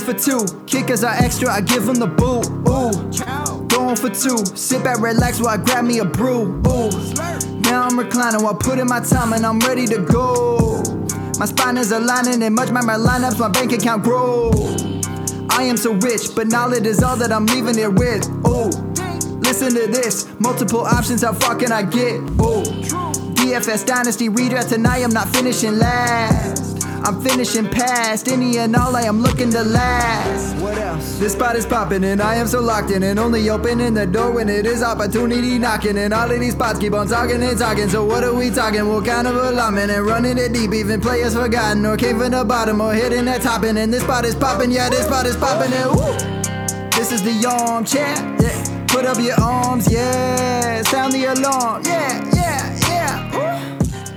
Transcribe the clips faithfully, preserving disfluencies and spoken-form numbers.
for two. Kickers are extra, I give them the boot. Ooh, going for two. Sit back, relax while I grab me a brew. Ooh, now I'm reclining while putting my time and I'm ready to go. My spine is aligning and much my lineups, my bank account grow. I am so rich, but knowledge is all that I'm leaving it with. Ooh, listen to this. Multiple options, how far can I get? Ooh, D F S Dynasty redraft tonight, I'm not finishing last. I'm finishing past any and all, I am looking to last. What else? This spot is popping and I am so locked in and only opening the door when it is opportunity knocking. And all of these spots keep on talking and talking. So what are we talking? What kind of alignment? And running it deep, even players forgotten or came from the bottom or hitting that top end. And this spot is popping, yeah, this spot is popping. And woo, this is the armchair. Yeah, put up your arms, yeah, sound the alarm, yeah, yeah, yeah. Woo.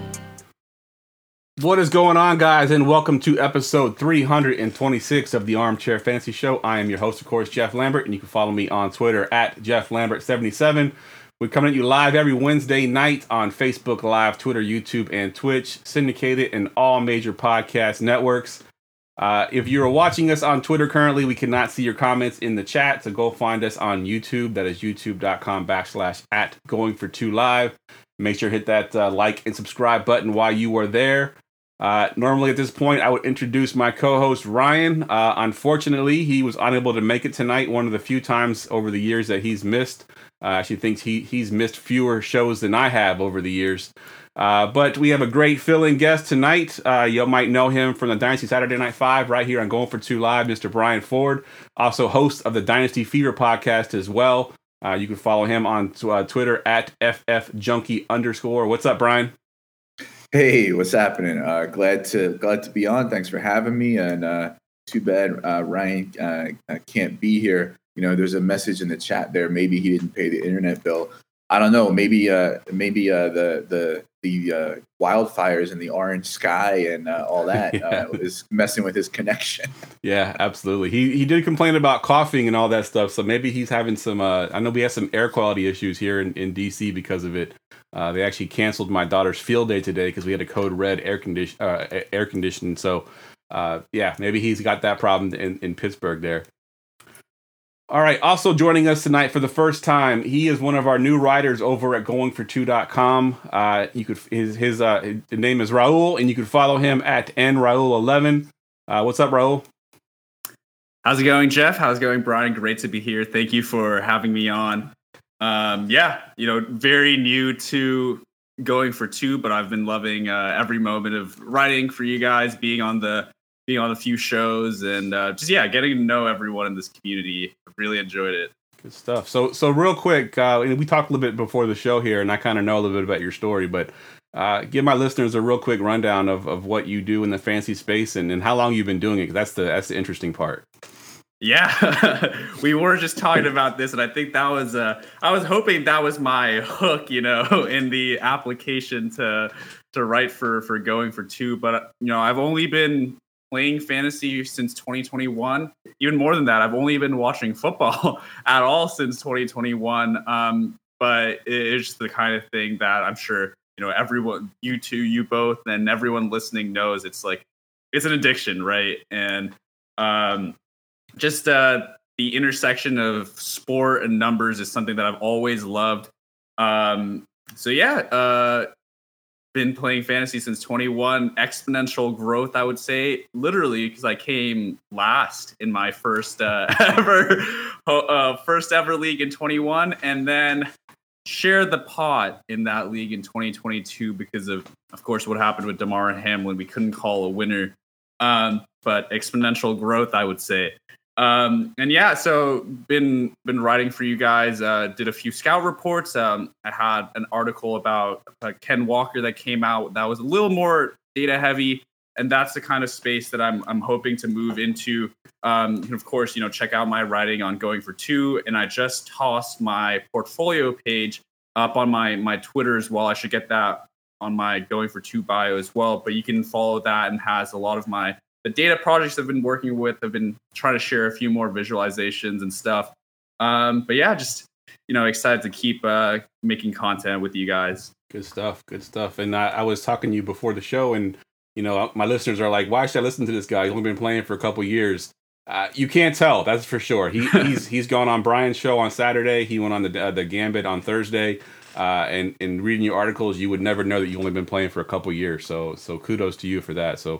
What is going on, guys, and welcome to episode three hundred twenty-six of the Armchair Fantasy Show. I am your host, of course, Jeff Lambert, and you can follow me on Twitter at Jeff Lambert seventy-seven. We're coming at you live every Wednesday night on Facebook Live, Twitter, YouTube, and Twitch, syndicated in all major podcast networks. Uh, if you're watching us on Twitter currently, we cannot see your comments in the chat, so go find us on YouTube. That is youtube.com backslash at going for two live. Make sure to hit that uh, like and subscribe button while you are there. Uh, normally at this point, I would introduce my co-host, Ryan. Uh, unfortunately, he was unable to make it tonight. One of the few times over the years that he's missed. Uh, actually thinks he, he's missed fewer shows than I have over the years. Uh, but we have a great fill-in guest tonight. Uh, you might know him from the Dynasty Saturday Night Five right here on Going for Two Live, Mister Brian Ford. Also host of the Dynasty Fever podcast as well. Uh, you can follow him on uh, Twitter at ffjunkie underscore. What's up, Brian? Hey, what's happening? Uh, glad to glad to be on. Thanks for having me. And uh, too bad uh, Ryan uh, can't be here. You know, there's a message in the chat there. Maybe he didn't pay the internet bill. I don't know. Maybe uh, maybe uh, the the the uh, wildfires in the orange sky and uh, all that yeah. uh, is messing with his connection. Yeah, absolutely. He he did complain about coughing and all that stuff. So maybe he's having some. Uh, I know we have some air quality issues here in, in D C because of it. Uh, they actually canceled my daughter's field day today because we had a code red air condition uh, air conditioning. So uh, yeah, maybe he's got that problem in, in Pittsburgh there. All right. Also joining us tonight for the first time, he is one of our new writers over at going for two dot com. Uh, you could his his, uh, his name is Raul, and you can follow him at n raul eleven. Uh, what's up, Raul? How's it going, Jeff? How's it going, Brian? Great to be here. Thank you for having me on. Um, yeah, you know, very new to Going for Two, but I've been loving uh, every moment of writing for you guys, being on the being on a few shows, and uh, just yeah, getting to know everyone in this community. I've really enjoyed it. Good stuff. So, so real quick, uh, we talked a little bit before the show here, and I kind of know a little bit about your story, but uh, give my listeners a real quick rundown of, of what you do in the fantasy space and, and how long you've been doing it. 'Cause that's the that's the interesting part. Yeah, we were just talking about this, and I think that was, uh, I was hoping that was my hook, you know, in the application to to write for, for Going for Two. But, you know, I've only been playing fantasy since twenty twenty-one. Even more than that, I've only been watching football at all since twenty twenty-one. Um, but it's just the kind of thing that I'm sure, you know, everyone, you two, you both, and everyone listening knows it's like, it's an addiction, right? And, um, Just uh, the intersection of sport and numbers is something that I've always loved. Um, so yeah, uh, been playing fantasy since twenty-one. Exponential growth, I would say, literally, because I came last in my first uh, ever uh, first ever league in twenty-one, and then shared the pot in that league in twenty twenty-two because of, of course, what happened with Damar Hamlin. We couldn't call a winner, um, but exponential growth, I would say. Um, and yeah, so been been writing for you guys. Uh, did a few scout reports. Um, I had an article about uh, Ken Walker that came out that was a little more data heavy, and that's the kind of space that I'm I'm hoping to move into. Um, and of course, you know, check out my writing on Going for Two, and I just tossed my portfolio page up on my my Twitter as well. I should get that on my Going for Two bio as well. But you can follow that, and has a lot of my the data projects I've been working with. I've been trying to share a few more visualizations and stuff. Um, but yeah, just, you know, excited to keep uh, making content with you guys. Good stuff. Good stuff. And I, I was talking to you before the show, and, you know, my listeners are like, why should I listen to this guy? He's only been playing for a couple years. Uh, you can't tell, that's for sure. He, he's he's gone on Brian's show on Saturday. He went on the uh, the Gambit on Thursday. Uh, and and reading your articles, you would never know that you've only been playing for a couple years. So so kudos to you for that. So,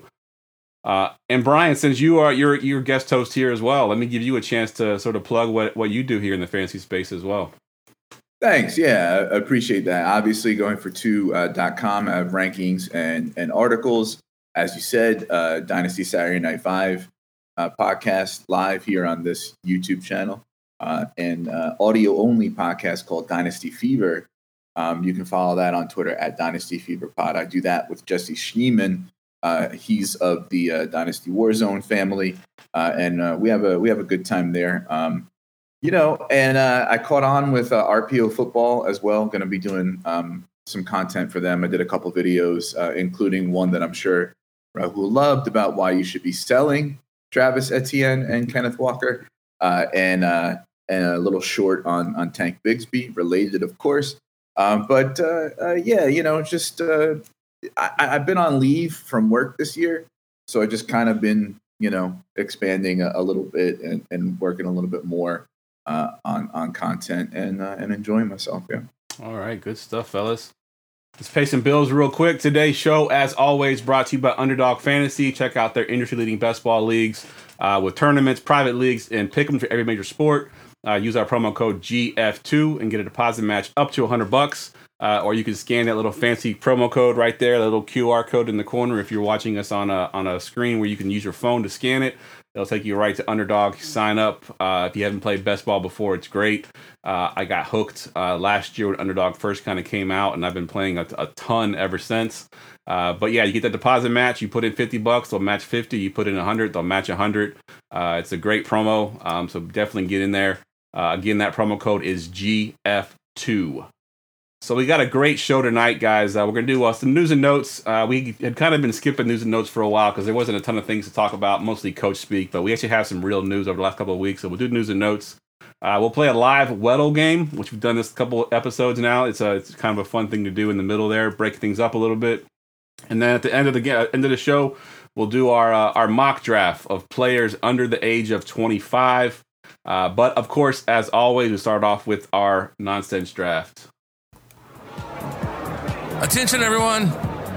uh, and Brian, since you are you're you're guest host here as well, let me give you a chance to sort of plug what what you do here in the fantasy space as well. Thanks. Yeah, I appreciate that. Obviously, going for two dot com, I have rankings and and articles. As you said, uh, Dynasty Saturday Night Five uh, podcast live here on this YouTube channel, uh, and uh, audio only podcast called Dynasty Fever. Um, you can follow that on Twitter at Dynasty Fever Pod. I do that with Jesse Schneeman. Uh, he's of the uh, Dynasty Warzone family, uh, and uh, we have a we have a good time there. Um, you know, and uh, I caught on with uh, R P O Football as well. Going to be doing um, some content for them. I did a couple videos, uh, including one that I'm sure Rahul loved about why you should be selling Travis Etienne and Kenneth Walker, uh, and uh, and a little short on on Tank Bigsby, related, of course. Um, but uh, uh, yeah, you know, just uh, I, I've been on leave from work this year, so I just kind of been, you know, expanding a, a little bit and, and working a little bit more uh, on on content and uh, and enjoying myself. Yeah. All right, good stuff, fellas. Let's pay some bills real quick. Today's show, as always, brought to you by Underdog Fantasy. Check out their industry-leading best ball leagues uh, with tournaments, private leagues, and pick them for every major sport. Uh, use our promo code G F two and get a deposit match up to one hundred bucks. Uh, or you can scan that little fancy promo code right there, that little Q R code in the corner. If you're watching us on a on a screen where you can use your phone to scan it, it'll take you right to Underdog. Sign up. Uh, if you haven't played best ball before, it's great. Uh, I got hooked uh, last year when Underdog first kind of came out, and I've been playing a, a ton ever since. Uh, but yeah, you get that deposit match. You put in fifty bucks, they'll match fifty. You put in one hundred, they'll match one hundred. Uh, it's a great promo, um, so definitely get in there. Uh, again, that promo code is G F two. So we got a great show tonight, guys. Uh, we're going to do uh, some news and notes. Uh, we had kind of been skipping news and notes for a while because there wasn't a ton of things to talk about, mostly coach speak. But we actually have some real news over the last couple of weeks, so we'll do news and notes. Uh, we'll play a live Weddle game, which we've done this couple episodes now. It's a, it's kind of a fun thing to do in the middle there, break things up a little bit. And then at the end of the uh, end of the show, we'll do our uh, our mock draft of players under the age of twenty-five. Uh, but, of course, as always, we start off with our nonsense draft. Attention, everyone.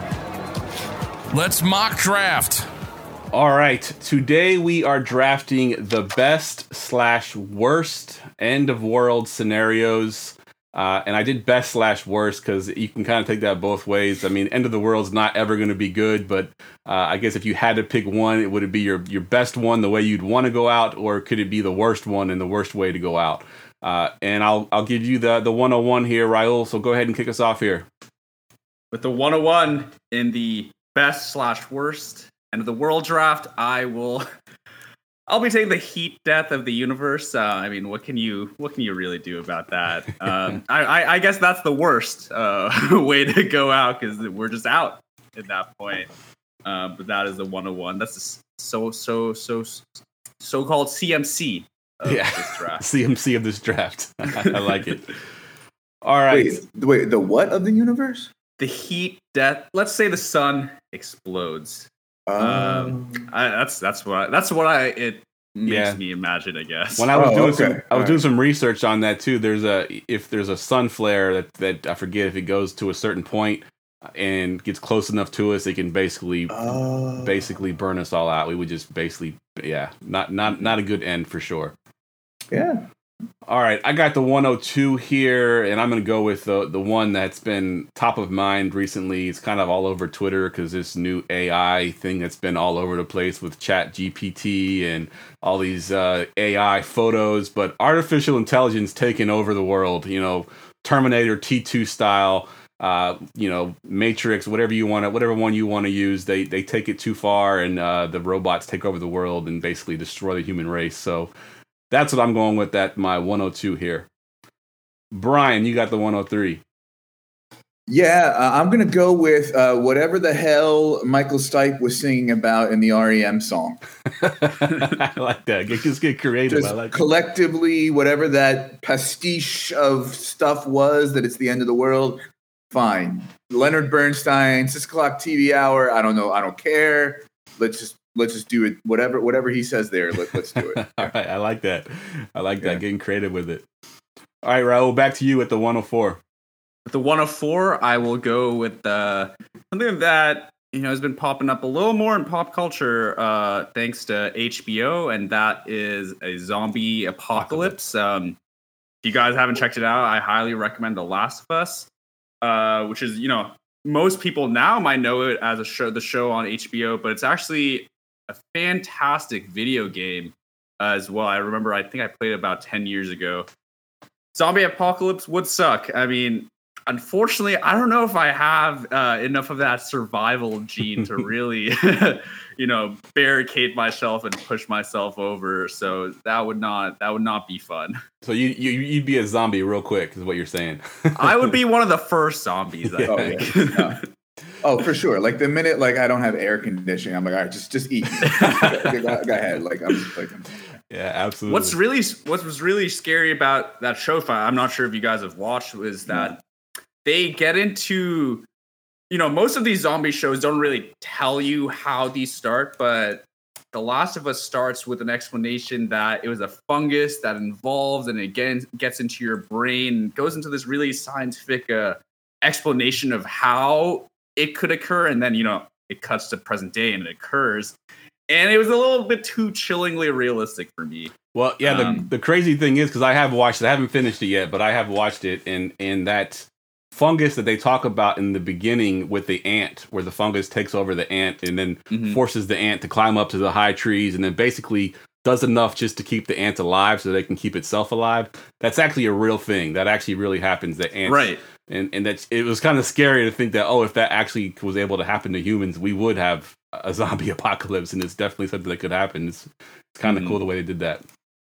Let's mock draft. All right. Today we are drafting the best slash worst end of world scenarios. Uh, and I did best slash worst because you can kind of take that both ways. I mean, end of the world's not ever going to be good, but uh, I guess if you had to pick one, it would it be your your best one, the way you'd want to go out, or could it be the worst one and the worst way to go out? Uh, and I'll I'll give you the the one oh one here, Raul. So go ahead and kick us off here. With the one oh one in the best slash worst end of the world draft, I will. I'll be taking the heat death of the universe. Uh, I mean, what can you what can you really do about that? Um, I, I, I guess that's the worst uh, way to go out because we're just out at that point. Uh, but that is the one oh one. That's the so so so so called C M C of yeah. this draft. C M C of this draft. I like it. All right. Wait, wait, the what of the universe? The heat death. Let's say the sun explodes. Um, I, that's that's what I, that's what I it makes yeah. me imagine. I guess when I was oh, doing okay. some, I was All doing right. some research on that too. There's a if there's a sun flare that that I forget if it goes to a certain point and gets close enough to us, it can basically Oh. basically burn us all out. We would just basically yeah, not not not a good end for sure. Yeah. All right, I got the one oh two here, and I'm going to go with the the one that's been top of mind recently. It's kind of all over Twitter because this new A I thing that's been all over the place with Chat G P T and all these uh, A I photos, but artificial intelligence taking over the world, you know, Terminator T two style, uh, you know, Matrix, whatever you want to, whatever one you want to use, they they take it too far, and uh, the robots take over the world and basically destroy the human race. So that's what I'm going with at my one oh two here. Brian, you got the one oh three. Yeah, uh, I'm going to go with uh, whatever the hell Michael Stipe was singing about in the R E M song. I like that. Get, just get creative. Just I like collectively, whatever that pastiche of stuff was, that it's the end of the world, fine. Leonard Bernstein, six o'clock T V hour, I don't know, I don't care. Let's just let's just do it. Whatever whatever he says there, let, let's do it. All right, I like that. I like that. Yeah. Getting creative with it. All right, Raul, back to you at the one oh four. With the one oh four, I will go with uh, something that you know has been popping up a little more in pop culture uh, thanks to H B O, and that is a zombie apocalypse. Um, if you guys haven't checked it out, I highly recommend The Last of Us, uh, which is you know most people now might know it as a show, the show on H B O, but it's actually a fantastic video game uh, as well. I remember, I think I played it about ten years ago. Zombie apocalypse would suck. I mean, unfortunately, I don't know if I have uh, enough of that survival gene to really, you know, barricade myself and push myself over. So that would not that would not be fun. So you, you you'd be a zombie real quick, is what you're saying. I would be one of the first zombies. I Yeah. Oh, think. yeah. No. Oh, for sure. Like the minute like I don't have air conditioning, I'm like, all right, just just eat. go, go ahead. Like I'm just like. I'm, Yeah, absolutely. What's really what was really scary about that show? I'm not sure if you guys have watched. Is that they get into, you know, most of these zombie shows don't really tell you how these start, but The Last of Us starts with an explanation that it was a fungus that involves and again gets into your brain, goes into this really scientific uh, explanation of how it could occur, and then you know it cuts to present day and it occurs. And it was a little bit too chillingly realistic for me. Well, yeah, the, Um, the crazy thing is, because I have watched it, I haven't finished it yet, but I have watched it, and, and that fungus that they talk about in the beginning with the ant, where the fungus takes over the ant and then Mhm. forces the ant to climb up to the high trees, and then basically does enough just to keep the ant alive so they can keep itself alive. That's actually a real thing. That actually really happens. The ants, Right. And and that's it was kind of scary to think that, oh, if that actually was able to happen to humans, we would have a zombie apocalypse, and it's definitely something that could happen. It's, it's kind of Mhm. cool the way they did that.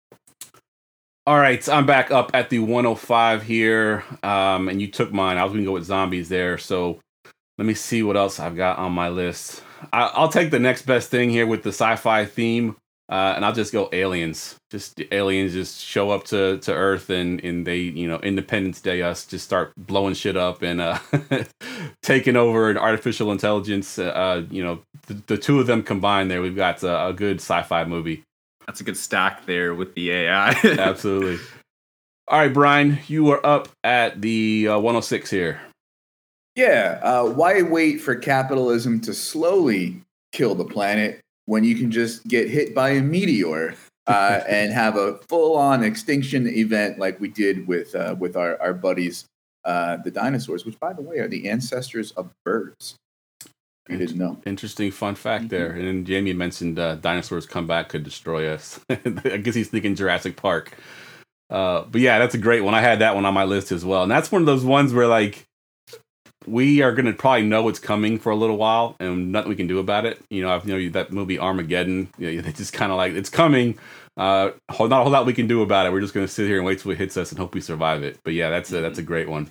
All right, so I'm back up at the one oh five here, um, and you took mine. I was going to go with zombies there, so let me see what else I've got on my list. I, I'll take the next best thing here with the sci-fi theme, uh, and I'll just go aliens. Just aliens just show up to, to Earth, and, and they, you know, Independence Day us, just start blowing shit up and uh, taking over an artificial intelligence. Uh, you know, the, the two of them combined there, we've got a, a good sci-fi movie. That's a good stack there with the A I. Absolutely. All right, Brian, you are up at the uh, one oh six here. Yeah. Uh, why wait for capitalism to slowly kill the planet when you can just get hit by a meteor uh, and have a full-on extinction event like we did with uh, with our our buddies, uh, the dinosaurs, which, by the way, are the ancestors of birds. You didn't know. Interesting fun fact there. And then Jamie mentioned uh, dinosaurs come back could destroy us. I guess he's thinking Jurassic Park. Uh, but yeah, that's a great one. I had that one on my list as well. And that's one of those ones where like we are going to probably know it's coming for a little while and nothing we can do about it. You know, I've you know that movie Armageddon. You know, it's just kind of like it's coming. Uh, not a whole lot we can do about it. We're just going to sit here and wait till it hits us and hope we survive it. But yeah, that's a, that's a great one.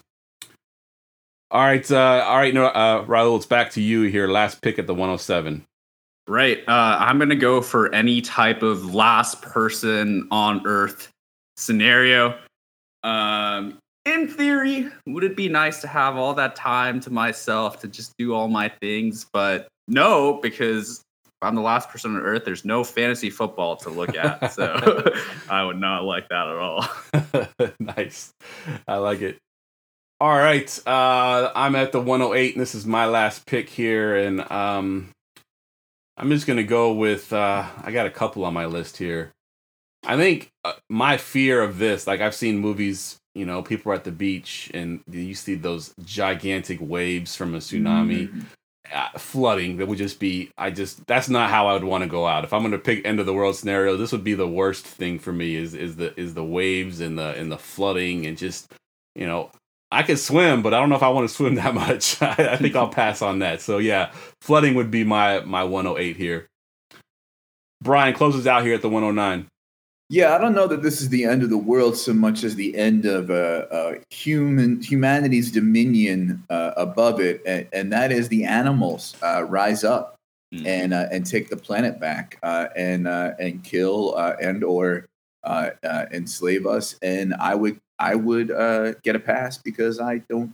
All right, uh, all right, no, uh, Raul, it's back to you here. Last pick at the one oh seven. Right. Uh, I'm going to go for any type of last person on Earth scenario. Um, in theory, would it be nice to have all that time to myself to just do all my things? But no, because if I'm the last person on Earth, there's no fantasy football to look at. So I would not like that at all. Nice. I like it. All right. Uh, I'm at the one oh eight, and this is my last pick here. And um, I'm just going to go with, uh, I got a couple on my list here. I think uh, my fear of this, like I've seen movies, you know, people are at the beach and you see those gigantic waves from a tsunami. Mm-hmm. Uh, flooding that would just be I just that's not how I would want to go out. If I'm going to pick end of the world scenario, this would be the worst thing for me is is the is the waves and the and the flooding and just, you know, I could swim, but I don't know if I want to swim that much. I, I think I'll pass on that. So yeah, flooding would be my my one oh eight here. Brian closes out here at the one oh nine. Yeah, I don't know that this is the end of the world so much as the end of uh, uh, human humanity's dominion uh, above it, and, and that is the animals uh, rise up mm-hmm. and uh, and take the planet back uh, and uh, and kill uh, and or uh, uh, enslave us. And I would I would uh, get a pass because I don't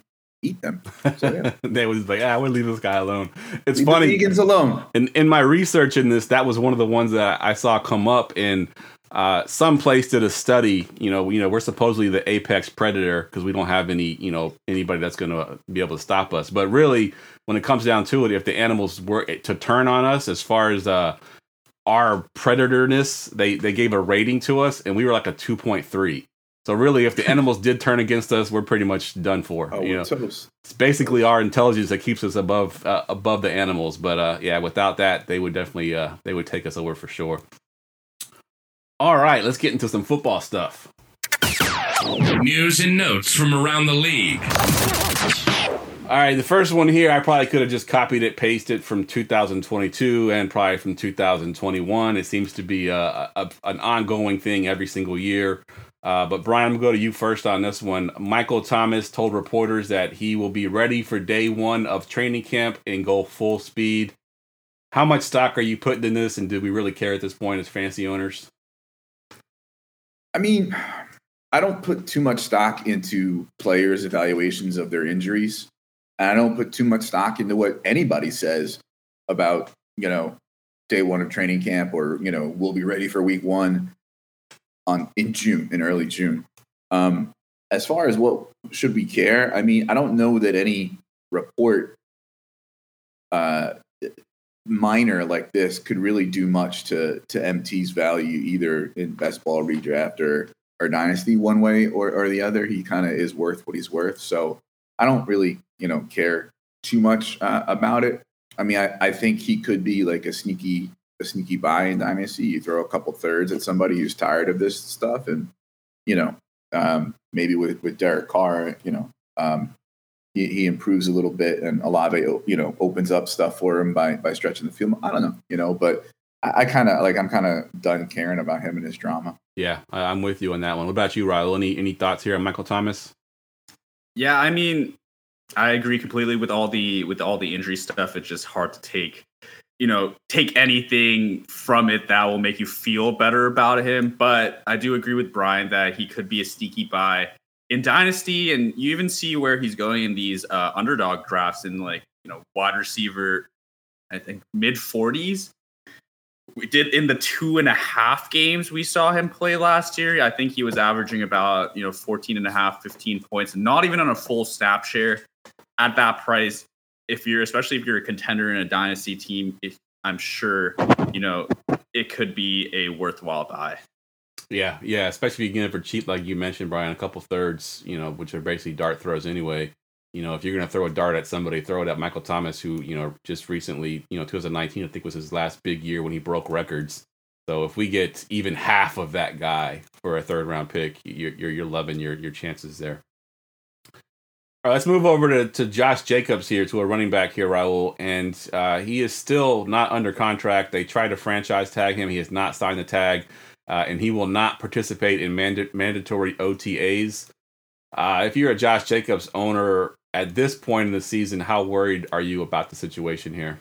eat them. So, yeah. They was like, ah, we'll leave this guy alone. It's Leave funny. the vegans alone. In in my research in this, that was one of the ones that I saw come up in uh, some place did a study. You know, you know, we're supposedly the apex predator because we don't have any, you know, anybody that's going to be able to stop us. But really, when it comes down to it, if the animals were to turn on us, as far as uh, our predatorness, they they gave a rating to us, and we were like a two point three. So really, if the animals did turn against us, we're pretty much done for. Oh, you know, toast. it's basically our intelligence that keeps us above uh, above the animals. But uh, yeah, without that, they would definitely uh, they would take us over for sure. All right, let's get into some football stuff. News and notes from around the league. All right, the first one here, I probably could have just copied it, pasted from two thousand twenty-two and probably from two thousand twenty-one. It seems to be a, a, an ongoing thing every single year. Uh, but Brian, I'm going to go to you first on this one. Michael Thomas told reporters that he will be ready for day one of training camp and go full speed. How much stock are you putting in this, and do we really care at this point as fantasy owners? I mean, I don't put too much stock into players' evaluations of their injuries. And I don't put too much stock into what anybody says about, you know, day one of training camp or, you know, we'll be ready for week one on in June, in early June. Um, as far as what should we care, I mean, I don't know that any report uh, minor like this could really do much to to M T's value either in best ball redraft or, or dynasty one way or, or the other. He kind of is worth what he's worth. So I don't really, you know, care too much uh, about it. I mean, I, I think he could be like a sneaky a sneaky buy in dynasty. You throw a couple thirds at somebody who's tired of this stuff, and you know, um, maybe with with Derek Carr, you know, um, he, he improves a little bit, and Olave, you know, opens up stuff for him by by stretching the field. I don't know, you know, but I, I kind of like I'm kind of done caring about him and his drama. Yeah, I'm with you on that one. What about you, Raul? Any any thoughts here on Michael Thomas? Yeah, I mean, I agree completely with all the with all the injury stuff. It's just hard to take, you know, take anything from it that will make you feel better about him. But I do agree with Brian that he could be a sneaky buy in Dynasty, and you even see where he's going in these uh, underdog drafts in like, you know, wide receiver, I think mid forties. We did in the two and a half games we saw him play last year. I think he was averaging about, you know, fourteen and a half, fifteen points, not even on a full snap share at that price. If you're, especially if you're a contender in a dynasty team, if, I'm sure, you know, it could be a worthwhile buy. Yeah, yeah, especially if you get it for cheap, like you mentioned, Brian, a couple thirds, you know, which are basically dart throws anyway. You know, if you're going to throw a dart at somebody, throw it at Michael Thomas, who, you know, just recently, you know, twenty nineteen, I think was his last big year when he broke records. So if we get even half of that guy for a third round pick, you're you're, you're loving your your chances there. All right, let's move over to, to Josh Jacobs here, to a running back here, Raul. And uh, he is still not under contract. They tried to franchise tag him. He has not signed the tag, uh, and he will not participate in manda- mandatory O T As. Uh, if you're a Josh Jacobs owner at this point in the season, how worried are you about the situation here?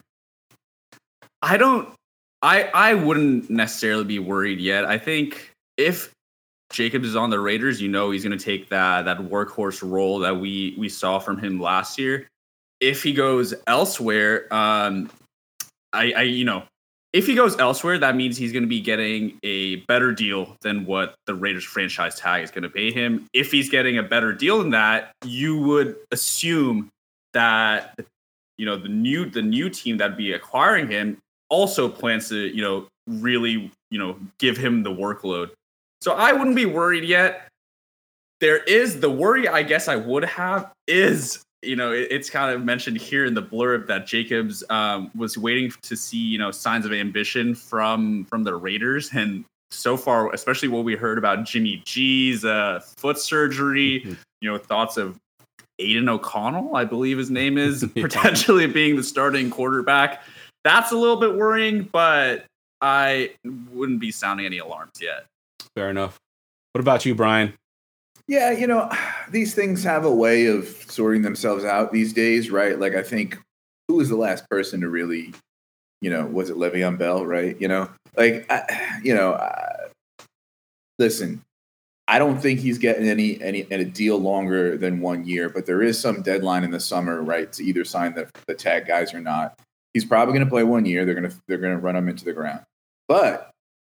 I don't, I, I wouldn't necessarily be worried yet. I think if Jacobs is on the Raiders, you know, he's going to take that, that workhorse role that we, we saw from him last year. If he goes elsewhere, um, I, I, you know, if he goes elsewhere, that means he's going to be getting a better deal than what the Raiders franchise tag is going to pay him. If he's getting a better deal than that, you would assume that, you know, the new the new team that'd be acquiring him also plans to, you know, really, you know, give him the workload. So I wouldn't be worried yet. There is the worry, I guess I would have is, you know, it, it's kind of mentioned here in the blurb that Jacobs um, was waiting to see, you know, signs of ambition from from the Raiders. And so far, especially what we heard about Jimmy G's uh, foot surgery, mm-hmm. you know, thoughts of Aiden O'Connell, I believe his name is, yeah. potentially being the starting quarterback. That's a little bit worrying, but I wouldn't be sounding any alarms yet. Fair enough. What about you, Brian? Yeah, you know, these things have a way of sorting themselves out these days, right? Like, I think, who was the last person to really, you know, was it Le'Veon Bell, right? You know, like, I, you know, uh, listen, I don't think he's getting any any any deal longer than one year, but there is some deadline in the summer, right, to either sign the the tag guys or not. He's probably going to play one year. They're going to they're going to run him into the ground. But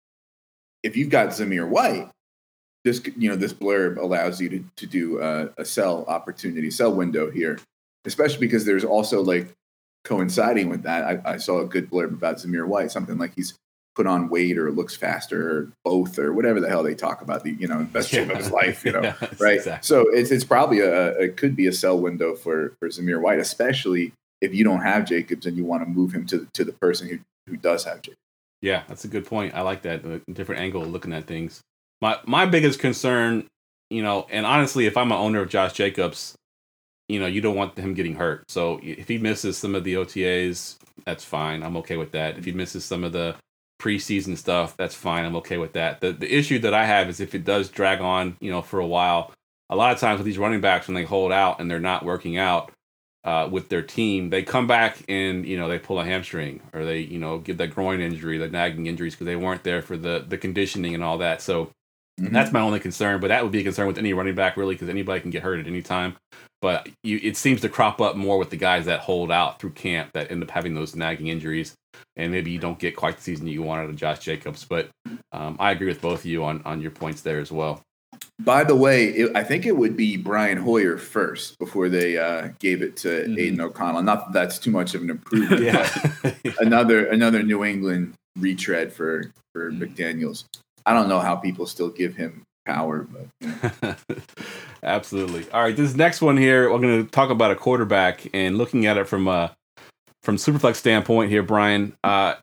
if you've got Zamir White, this you know this blurb allows you to to do a, a sell opportunity, sell window here, especially because there's also like coinciding with that. I, I saw a good blurb about Zamir White, something like he's put on weight or looks faster or both or whatever the hell they talk about, the you know best shape of his life, you know, yeah, right? Exactly. So it's it's probably a it could be a sell window for for Zamir White, especially if you don't have Jacobs and you want to move him to to the person who who does have Jacobs. Yeah, that's a good point. I like that, a different angle of looking at things. My my biggest concern, you know, and honestly, if I'm an owner of Josh Jacobs, you know, you don't want him getting hurt. So if he misses some of the O T As, that's fine. I'm okay with that. If he misses some of the preseason stuff, that's fine. I'm okay with that. The the issue that I have is if it does drag on, you know, for a while, a lot of times with these running backs, when they hold out and they're not working out uh, with their team, they come back and, you know, they pull a hamstring or they, you know, get that groin injury, the nagging injuries because they weren't there for the, the conditioning and all that. So mm-hmm. that's my only concern, but that would be a concern with any running back really because anybody can get hurt at any time. But you, it seems to crop up more with the guys that hold out through camp that end up having those nagging injuries. And maybe you don't get quite the season you want out of Josh Jacobs. But um, I agree with both of you on, on your points there as well. By the way, it, I think it would be Brian Hoyer first before they uh, gave it to mm-hmm. Aiden O'Connell. Not that that's too much of an improvement. yeah. another another New England retread for, for mm-hmm. McDaniels. I don't know how people still give him power. But you know. Absolutely. All right, this next one here, we're going to talk about a quarterback and looking at it from a from Superflex standpoint here, Brian. Uh,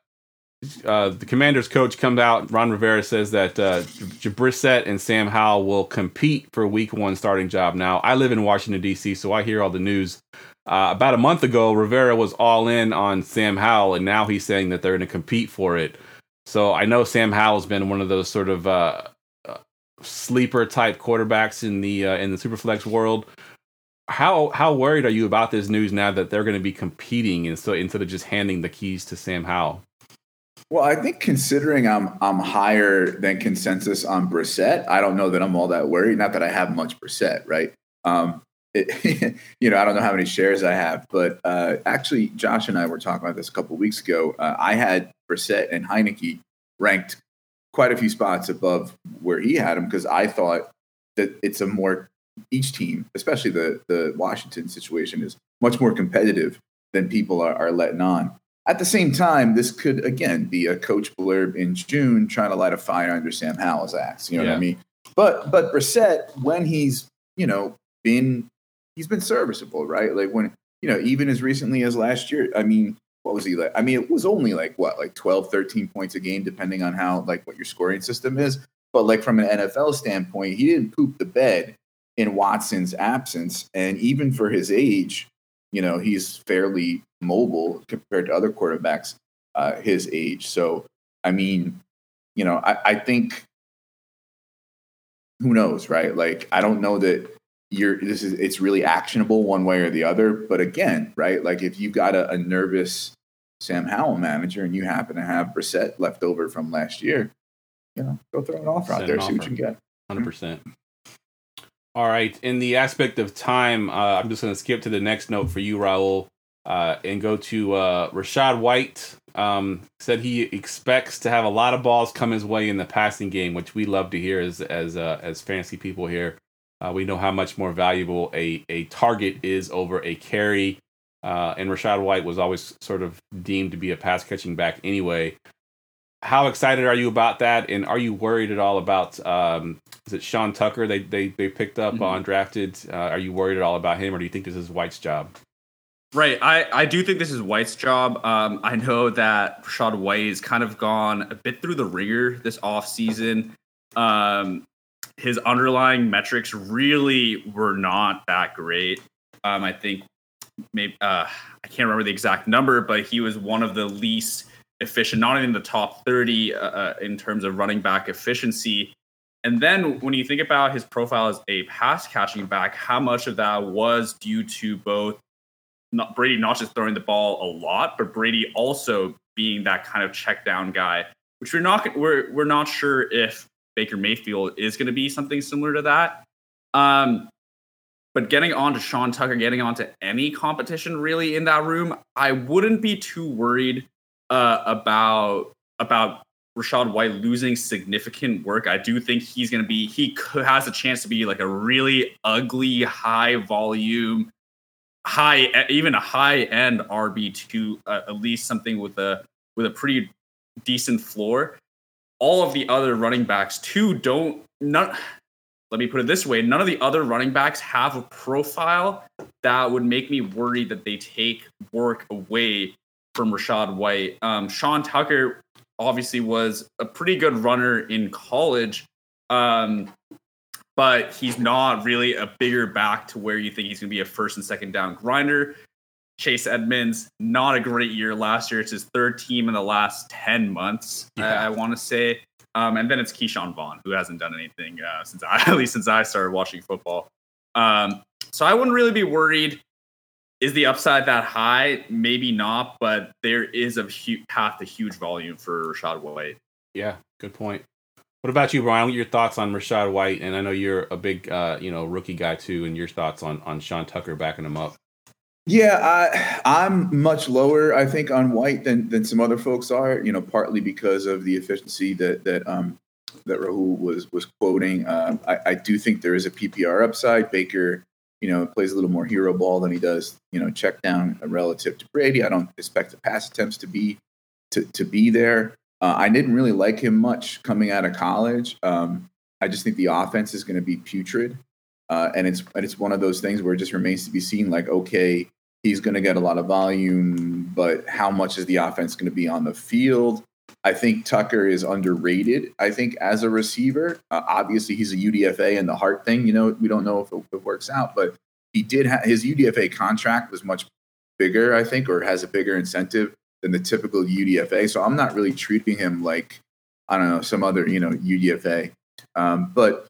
uh, the Commanders coach comes out. Ron Rivera says that uh, Brissett and Sam Howell will compete for Week One starting job. Now, I live in Washington D C, so I hear all the news. Uh, about a month ago, Rivera was all in on Sam Howell, and now he's saying that they're going to compete for it. So I know Sam Howell's been one of those sort of uh, uh, sleeper type quarterbacks in the uh, in the Superflex world. How how worried are you about this news now that they're going to be competing and so instead of just handing the keys to Sam Howell? Well, I think considering I'm I'm higher than consensus on Brissett, I don't know that I'm all that worried. Not that I have much Brissett, right? Um, it, you know, I don't know how many shares I have, but uh, actually, Josh and I were talking about this a couple of weeks ago. Uh, I had Brissett and Heineke ranked quite a few spots above where he had him because I thought that it's a more each team, especially the the Washington situation, is much more competitive than people are, are letting on. At the same time, this could, again, be a coach blurb in June trying to light a fire under Sam Howell's ass. You know yeah. what I mean? But but Brissett, when he's, you know, been, he's been serviceable, right? Like when, you know, even as recently as last year, I mean, what was he like? I mean, it was only like, what, like twelve, thirteen points a game, depending on how, like what your scoring system is. But like from an N F L standpoint, he didn't poop the bed in Watson's absence. And even for his age, you know, he's fairly mobile compared to other quarterbacks uh, his age. So, I mean, you know, I, I think, who knows, right? Like, I don't know that you're, this is, it's really actionable one way or the other. But again, right, like if you've got a, a nervous Sam Howell manager and you happen to have Brissett left over from last year, you know, go throw an offer out there, see what you can get. one hundred percent. All right. In the aspect of time, uh, I'm just going to skip to the next note for you, Raul, uh, and go to uh, Rachaad White. Um, said he expects to have a lot of balls come his way in the passing game, which we love to hear as as uh, as fantasy people here. Uh, we know how much more valuable a, a target is over a carry. Uh, and Rachaad White was always sort of deemed to be a pass catching back anyway. How excited are you about that? And are you worried at all about, um, is it Sean Tucker they they, they picked up mm-hmm. undrafted? Uh, are you worried at all about him, or do you think this is White's job? Right. I, I do think this is White's job. Um, I know that Rachaad White has kind of gone a bit through the ringer this offseason. Um, his underlying metrics really were not that great. Um, I think maybe uh, I can't remember the exact number, but he was one of the least efficient, not in the top thirty uh, in terms of running back efficiency. And then when you think about his profile as a pass catching back, how much of that was due to both not Brady not just throwing the ball a lot, but Brady also being that kind of check down guy, which we're not we're we're not sure if Baker Mayfield is going to be something similar to that. Um, but getting on to Sean Tucker, getting on to any competition really in that room, I wouldn't be too worried uh, about about Rachaad White losing significant work. I do think he's going to be, he could, has a chance to be like a really ugly, high volume, high, even a high end R B two, uh, at least something with a, with a pretty decent floor. All of the other running backs too don't, not, let me put it this way. None of the other running backs have a profile that would make me worry that they take work away from Rachaad White. Um, Sean Tucker obviously was a pretty good runner in college, um, but he's not really a bigger back to where you think he's going to be a first and second down grinder. Chase Edmonds, not a great year last year. It's his third team in the last ten months, yeah. I, I want to say. Um, and then it's Keyshawn Vaughn, who hasn't done anything uh, since I, at least since I started watching football. Um, so I wouldn't really be worried. Is the upside that high? Maybe not, but there is a huge path to huge volume for Rachaad White. Yeah, good point. What about you, Brian? What are your thoughts on Rachaad White? And I know you're a big, uh, you know, rookie guy too. And your thoughts on on Sean Tucker backing him up? Yeah, I, I'm much lower, I think, on White than than some other folks are. You know, partly because of the efficiency that that um that Rahul was was quoting. Um, I, I do think there is a P P R upside. Baker, you know, plays a little more hero ball than he does, you know, check down relative to Brady. I don't expect the pass attempts to be to to be there. Uh, I didn't really like him much coming out of college. Um, I just think the offense is going to be putrid. Uh, and it's and it's one of those things where it just remains to be seen, like, okay, he's going to get a lot of volume, but how much is the offense going to be on the field? I think Tucker is underrated, I think, as a receiver. Uh, obviously, he's a U D F A and the heart thing, you know, we don't know if it, if it works out, but he did have his U D F A contract was much bigger, I think, or has a bigger incentive than the typical U D F A. So I'm not really treating him like, I don't know, some other, you know, U D F A. Um, but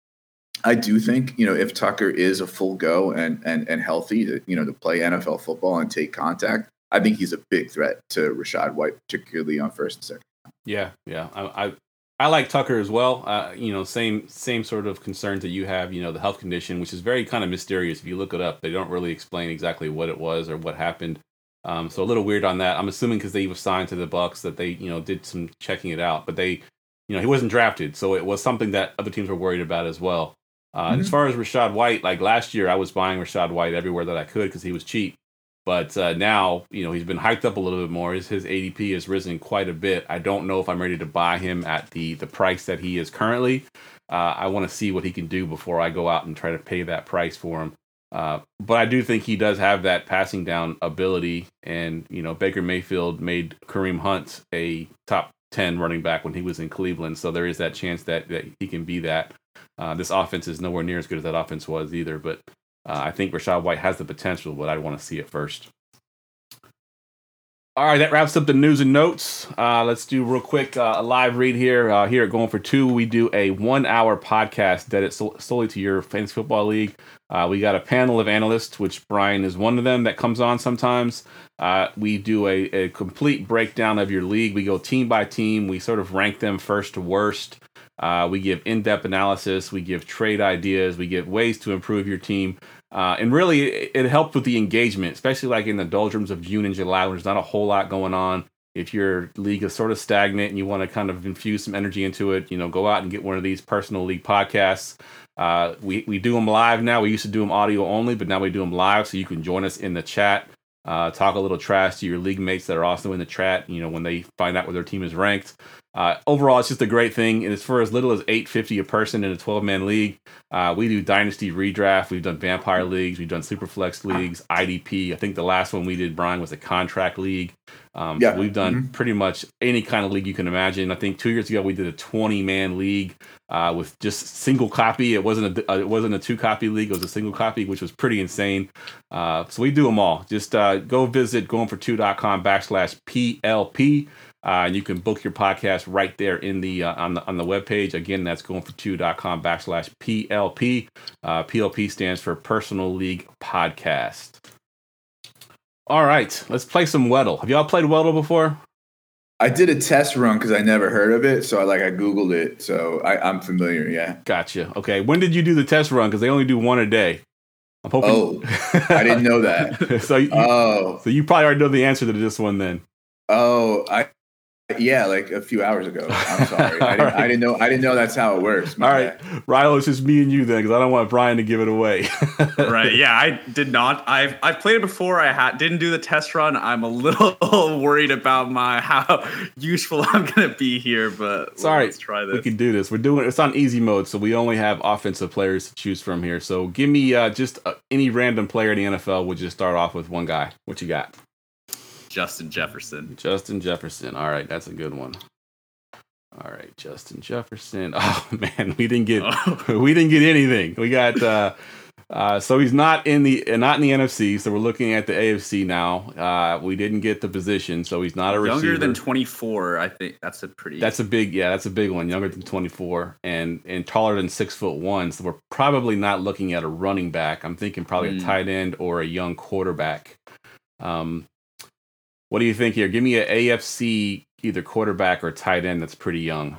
I do think, you know, if Tucker is a full go and and and healthy to, you know, to play N F L football and take contact, I think he's a big threat to Rachaad White, particularly on first and second. Yeah, yeah. I I, I like Tucker as well. Uh, you know, same same sort of concerns that you have, you know, the health condition, which is very kind of mysterious. If you look it up, they don't really explain exactly what it was or what happened. Um, so a little weird on that. I'm assuming because they were signed to the Bucs that they, you know, did some checking it out. But they, you know, he wasn't drafted. So it was something that other teams were worried about as well. Uh, mm-hmm. As far as Rachaad White, like last year, I was buying Rachaad White everywhere that I could because he was cheap. But uh, now, you know, he's been hyped up a little bit more. His, his A D P has risen quite a bit. I don't know if I'm ready to buy him at the, the price that he is currently. Uh, I want to see what he can do before I go out and try to pay that price for him. Uh, but I do think he does have that passing down ability. And, you know, Baker Mayfield made Kareem Hunt a top ten running back when he was in Cleveland. So there is that chance that, that he can be that. Uh, this offense is nowhere near as good as that offense was either, but uh, I think Rachaad White has the potential, but I want to see it first. All right, that wraps up the news and notes. Uh, let's do real quick uh, a live read here. Uh, here at Going for Two, we do a one-hour podcast dedicated sol- solely to your fantasy football league. Uh, we got a panel of analysts, which Brian is one of them that comes on sometimes. Uh, we do a, a complete breakdown of your league. We go team by team. We sort of rank them first to worst. Uh, we give in-depth analysis. We give trade ideas. We give ways to improve your team. Uh, and really, it, it helped with the engagement, especially like in the doldrums of June and July, when there's not a whole lot going on. If your league is sort of stagnant and you want to kind of infuse some energy into it, you know, go out and get one of these personal league podcasts. Uh, we, we do them live now. We used to do them audio only, but now we do them live, so you can join us in the chat. Uh, talk a little trash to your league mates that are also in the chat, you know, when they find out where their team is ranked. Uh, overall, it's just a great thing. And it's for as little as eight dollars and fifty cents a person in a twelve-man league. Uh, we do Dynasty Redraft. We've done Vampire Leagues. We've done Superflex Leagues, I D P. I think the last one we did, Brian, was a contract league. Um, yeah. So we've done mm-hmm. pretty much any kind of league you can imagine. I think two years ago we did a twenty-man league uh, with just single copy. It wasn't a, it wasn't a two-copy league. It was a single copy, which was pretty insane. Uh, so we do them all. Just uh, go visit goingfortwo.com backslash PLP. Uh, and you can book your podcast right there in the uh, on the on the webpage. Again, that's goingfortwo.com backslash PLP. Uh, P L P stands for Personal League Podcast. All right, let's play some Weddle. Have y'all played Weddle before? I did a test run because I never heard of it, so I like I googled it, so I, I'm familiar. Yeah. Gotcha. Okay, when did you do the test run? Because they only do one a day. I'm hoping. Oh, I didn't know that. so you, oh, so you probably already know the answer to this one then. Oh, I yeah, like a few hours ago. I'm sorry, I, didn't, right. I didn't know. I didn't know that's how it works. All right, Rilo, it's just me and you then, because I don't want Brian to give it away. Right? Yeah, I did not. I've I've played it before. I had didn't do the test run. I'm a little worried about my how useful I'm gonna be here, but sorry, let's try this. We can do this. We're doing it's on easy mode, so we only have offensive players to choose from here. So give me uh, just uh, any random player in the N F L. We'll just start off with one guy. What you got? Justin Jefferson. Justin Jefferson. All right, that's a good one. All right, Justin Jefferson. Oh man, we didn't get oh. we didn't get anything. We got uh, uh, so he's not in the uh, not in the N F C. So we're looking at the A F C now. Uh, we didn't get the position, so he's not a receiver. Younger than twenty-four, I think that's a pretty. That's a big yeah. That's a big one. Younger than twenty-four and and taller than six foot one. So we're probably not looking at a running back. I'm thinking probably mm. a tight end or a young quarterback. Um. What do you think here? Give me an A F C either quarterback or tight end that's pretty young.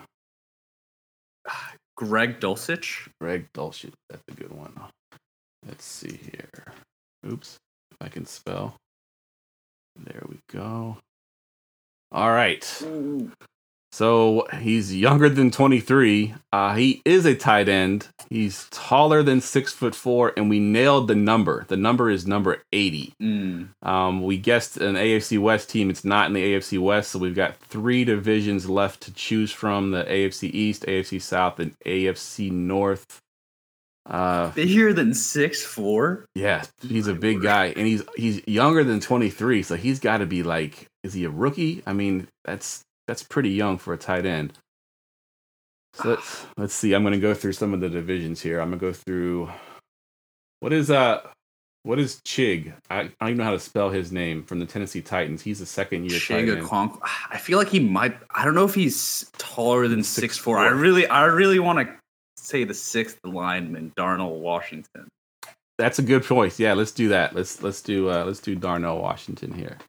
Greg Dulcich. Greg Dulcich. That's a good one. Let's see here. Oops. If I can spell. There we go. All right. Ooh. So he's younger than twenty-three. Uh, he is a tight end. He's taller than six foot four, and we nailed the number. The number is number eighty. Mm. Um, we guessed an A F C West team. It's not in the A F C West, so we've got three divisions left to choose from: the A F C East, A F C South, and A F C North. Uh, Bigger than six four. Yeah, he's a big guy, and he's he's younger than twenty-three, so he's got to be like, is he a rookie? I mean, that's. That's pretty young for a tight end. So let's let's see. I'm going to go through some of the divisions here. I'm going to go through. What is uh, what is Chig? I, I don't even know how to spell his name from the Tennessee Titans. He's a second year tight end. Chig I feel like he might. I don't know if he's taller than six four. I really, I really want to say the sixth lineman, Darnell Washington. That's a good choice. Yeah, let's do that. Let's let's do uh, let's do Darnell Washington here.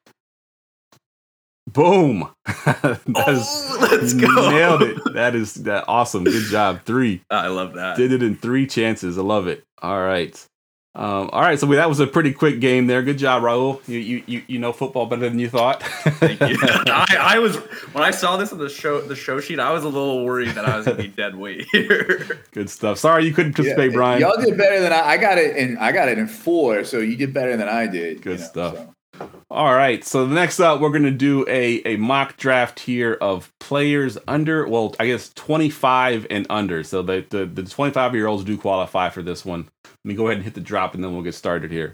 Boom! that oh, let's go. Nailed it. That is that awesome. Good job. Three. I love that. Did it in three chances. I love it. All right. Um, all right. So we, that was a pretty quick game there. Good job, Raul. You you you, you know football better than you thought. Thank you. I, I was when I saw this on the show the show sheet, I was a little worried that I was gonna be dead weight here. Good stuff. Sorry you couldn't participate, yeah, Brian. Y'all did better than I. I got it in. I got it in four. So you did better than I did. Good you know, stuff. So. All right, so next up, we're going to do a, a mock draft here of players under, well, I guess twenty-five and under. So the, the, the twenty-five-year-olds do qualify for this one. Let me go ahead and hit the drop, and then we'll get started here.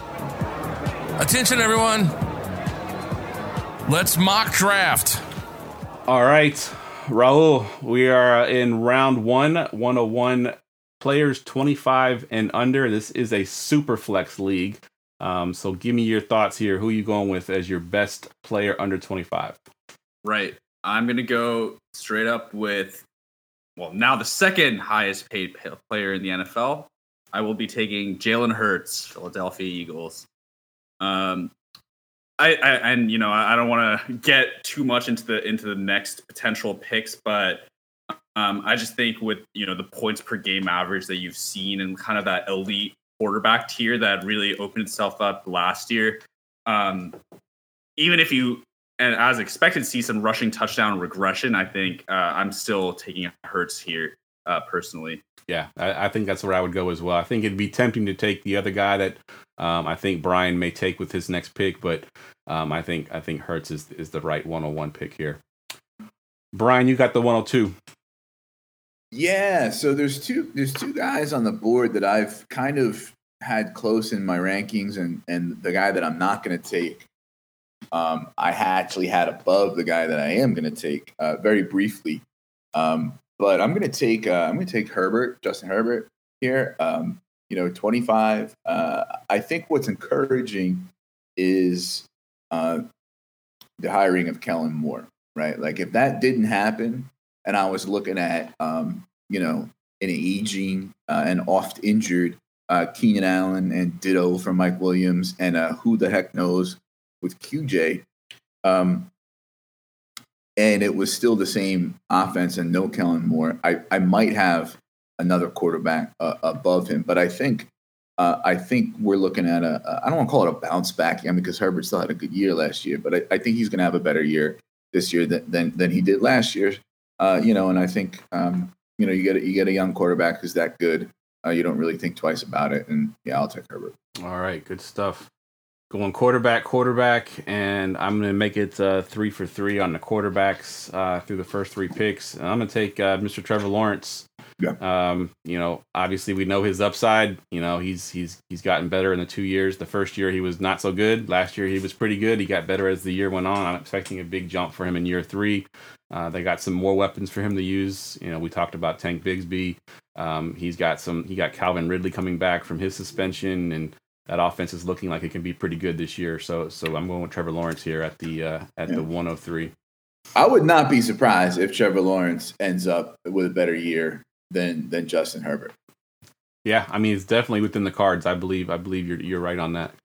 Attention, everyone. Let's mock draft. All right, Raul, we are in round one, one oh one players twenty-five and under. This is a super flex league. Um, so give me your thoughts here. Who are you going with as your best player under twenty-five? Right. I'm going to go straight up with, well, now the second highest paid player in the N F L. I will be taking Jalen Hurts, Philadelphia Eagles. Um, I, I and you know I don't want to get too much into the into the next potential picks, but um, I just think with you know the points per game average that you've seen and kind of that elite quarterback tier that really opened itself up last year. Um, even if you, and as expected, see some rushing touchdown regression, I think uh, I'm still taking Hurts here uh, personally. Yeah, I, I think that's where I would go as well. I think it'd be tempting to take the other guy that um, I think Brian may take with his next pick, but um, I think I think Hurts is is the right one oh one pick here. Brian, you got the one oh two. Yeah, so there's two there's two guys on the board that I've kind of had close in my rankings, and and the guy that I'm not going to take, um, I actually had above the guy that I am going to take uh, very briefly, um, but I'm going to take uh, I'm going to take Herbert, Justin Herbert here. Um, you know, twenty-five. Uh, I think what's encouraging is uh, the hiring of Kellen Moore. Right, like if that didn't happen. And I was looking at, um, you know, an aging uh, and oft injured uh, Keenan Allen and ditto from Mike Williams and uh, who the heck knows with Q J. Um, and it was still the same offense and no Kellen Moore, I, I might have another quarterback uh, above him. But I think uh, I think we're looking at a, a I don't want to call it a bounce back, I mean, because Herbert still had a good year last year, but I, I think he's going to have a better year this year than than, than he did last year. Uh, you know, and I think um, you know you get a, you get a young quarterback who's that good. Uh, you don't really think twice about it, and yeah, I'll take Herbert. All right, good stuff. Going quarterback, quarterback, and I'm going to make it uh, three for three on the quarterbacks uh, through the first three picks. And I'm going to take uh, Mister Trevor Lawrence. Yeah. Um, you know, obviously we know his upside. You know, he's he's he's gotten better in the two years. The first year he was not so good. Last year he was pretty good. He got better as the year went on. I'm expecting a big jump for him in year three. Uh, they got some more weapons for him to use. You know, we talked about Tank Bigsby. Um, he's got some. He got Calvin Ridley coming back from his suspension, and that offense is looking like it can be pretty good this year. So, so I'm going with Trevor Lawrence here at the uh, at yeah. the one oh three. I would not be surprised if Trevor Lawrence ends up with a better year than than Justin Herbert. Yeah, I mean it's definitely within the cards. I believe. I believe you're you're right on that.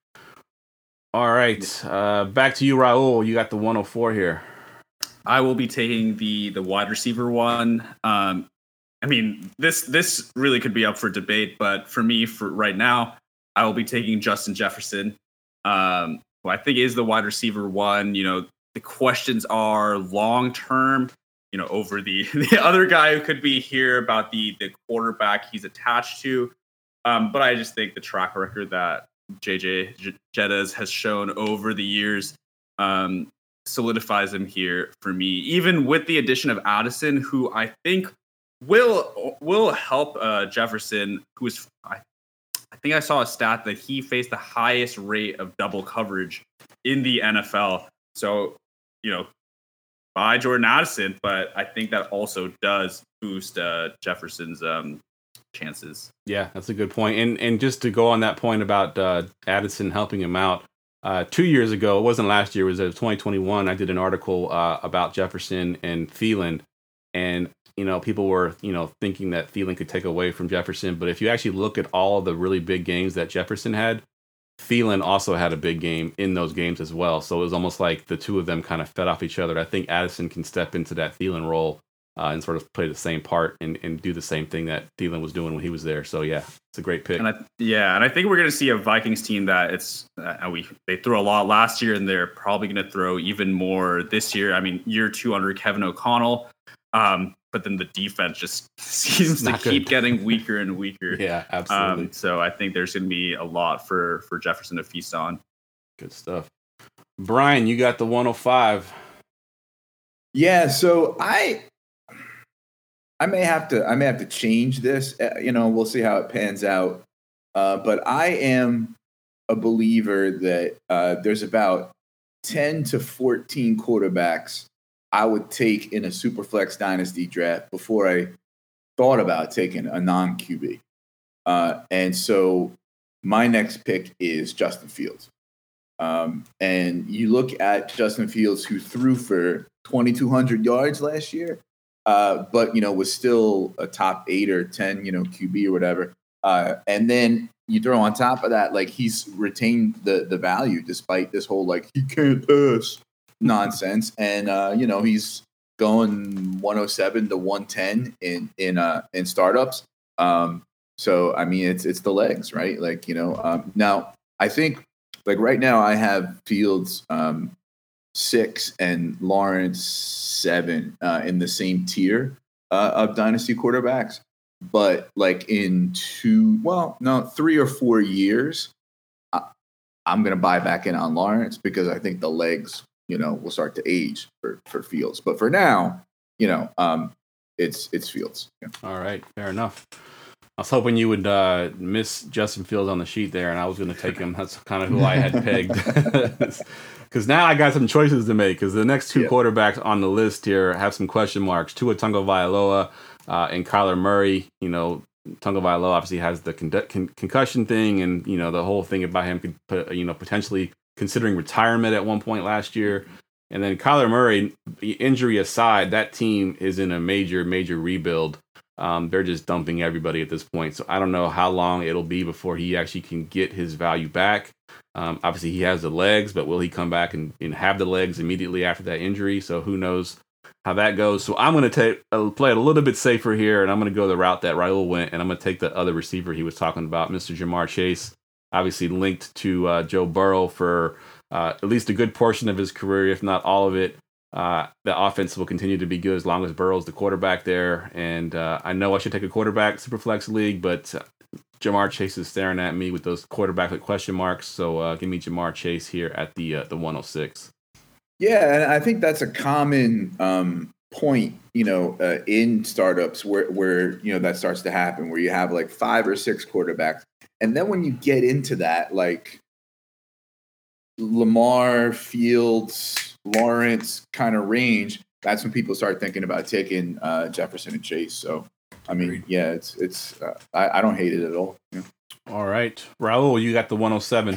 All right, uh, back to you, Raul. You got the one oh four here. I will be taking the the wide receiver one. Um, I mean this this really could be up for debate, but for me, for right now, I will be taking Justin Jefferson, um, who I think is the wide receiver one. You know, the questions are long term, you know, over the, the other guy who could be here about the the quarterback he's attached to. Um, but I just think the track record that J J Jettas has shown over the years um, solidifies him here for me, even with the addition of Addison, who I think will will help uh, Jefferson, who is I I think I saw a stat that he faced the highest rate of double coverage in the N F L. So, you know, by Jordan Addison, but I think that also does boost uh, Jefferson's um, chances. Yeah, that's a good point. And and just to go on that point about uh, Addison helping him out, uh, two years ago, it wasn't last year, it was twenty twenty-one, I did an article uh, about Jefferson and Thielen. And you know, people were, you know, thinking that Thielen could take away from Jefferson. But if you actually look at all of the really big games that Jefferson had, Thielen also had a big game in those games as well. So it was almost like the two of them kind of fed off each other. I think Addison can step into that Thielen role uh, and sort of play the same part and, and do the same thing that Thielen was doing when he was there. So, yeah, it's a great pick. And I, yeah, and I think we're going to see a Vikings team that it's uh, we they threw a lot last year, and they're probably going to throw even more this year. I mean, year two under Kevin O'Connell. Um, but then the defense just seems to keep getting weaker and weaker. Yeah, absolutely. Um, so I think there's going to be a lot for, for Jefferson to feast on. Good stuff. Brian, you got the one oh five. Yeah, so I I may have to I may have to change this. Uh, you know, we'll see how it pans out. Uh, but I am a believer that uh, there's about ten to fourteen quarterbacks I would take in a Superflex Dynasty draft before I thought about taking a non-Q B. Uh, and so my next pick is Justin Fields. Um, and you look at Justin Fields, who threw for twenty-two hundred yards last year, uh, but, you know, was still a top eight or ten, you know, Q B or whatever. Uh, and then you throw on top of that, like, he's retained the the value despite this whole, like, he can't pass nonsense. And, uh, you know, he's going one oh seven to one ten in, in, uh, in startups. Um, so, I mean, it's, it's the legs, right? Like, you know, um, now I think like right now I have Fields, um, six and Lawrence seven, uh, in the same tier, uh, of dynasty quarterbacks. But like in two, well, no, three or four years, I, I'm going to buy back in on Lawrence because I think the legs, you know, will start to age for, for Fields. But for now, you know, um, it's it's Fields. Yeah. All right, fair enough. I was hoping you would uh, miss Justin Fields on the sheet there, and I was going to take him. That's kind of who I had pegged. Because now I got some choices to make. Because the next two yeah. quarterbacks on the list here have some question marks. Tua Tagovailoa uh, and Kyler Murray. You know, Tagovailoa obviously has the con- con- concussion thing, and you know the whole thing about him could, put, you know, potentially considering retirement at one point last year. And then Kyler Murray, injury aside, that team is in a major, major rebuild. Um, they're just dumping everybody at this point. So I don't know how long it'll be before he actually can get his value back. Um, obviously, he has the legs, but will he come back and, and have the legs immediately after that injury? So who knows? how that goes. So I'm going to take uh, play it a little bit safer here, and I'm going to go the route that Raul went, and I'm going to take the other receiver he was talking about, Mister Ja'Marr Chase, obviously linked to uh, Joe Burrow for uh, at least a good portion of his career, if not all of it. Uh, the offense will continue to be good as long as Burrow's the quarterback there. And uh, I know I should take a quarterback Superflex league, but uh, Ja'Marr Chase is staring at me with those quarterback like question marks. So uh, give me Ja'Marr Chase here at the uh, the one oh six. Yeah, and I think that's a common um, point, you know, uh, in startups where where you know that starts to happen, where you have like five or six quarterbacks, and then when you get into that, like Lamar, Fields, Lawrence kind of range, that's when people start thinking about taking uh, Jefferson and Chase. So, I mean, yeah, it's it's. Uh, I, I don't hate it at all. Yeah. All right, Raul, you got the one oh seven.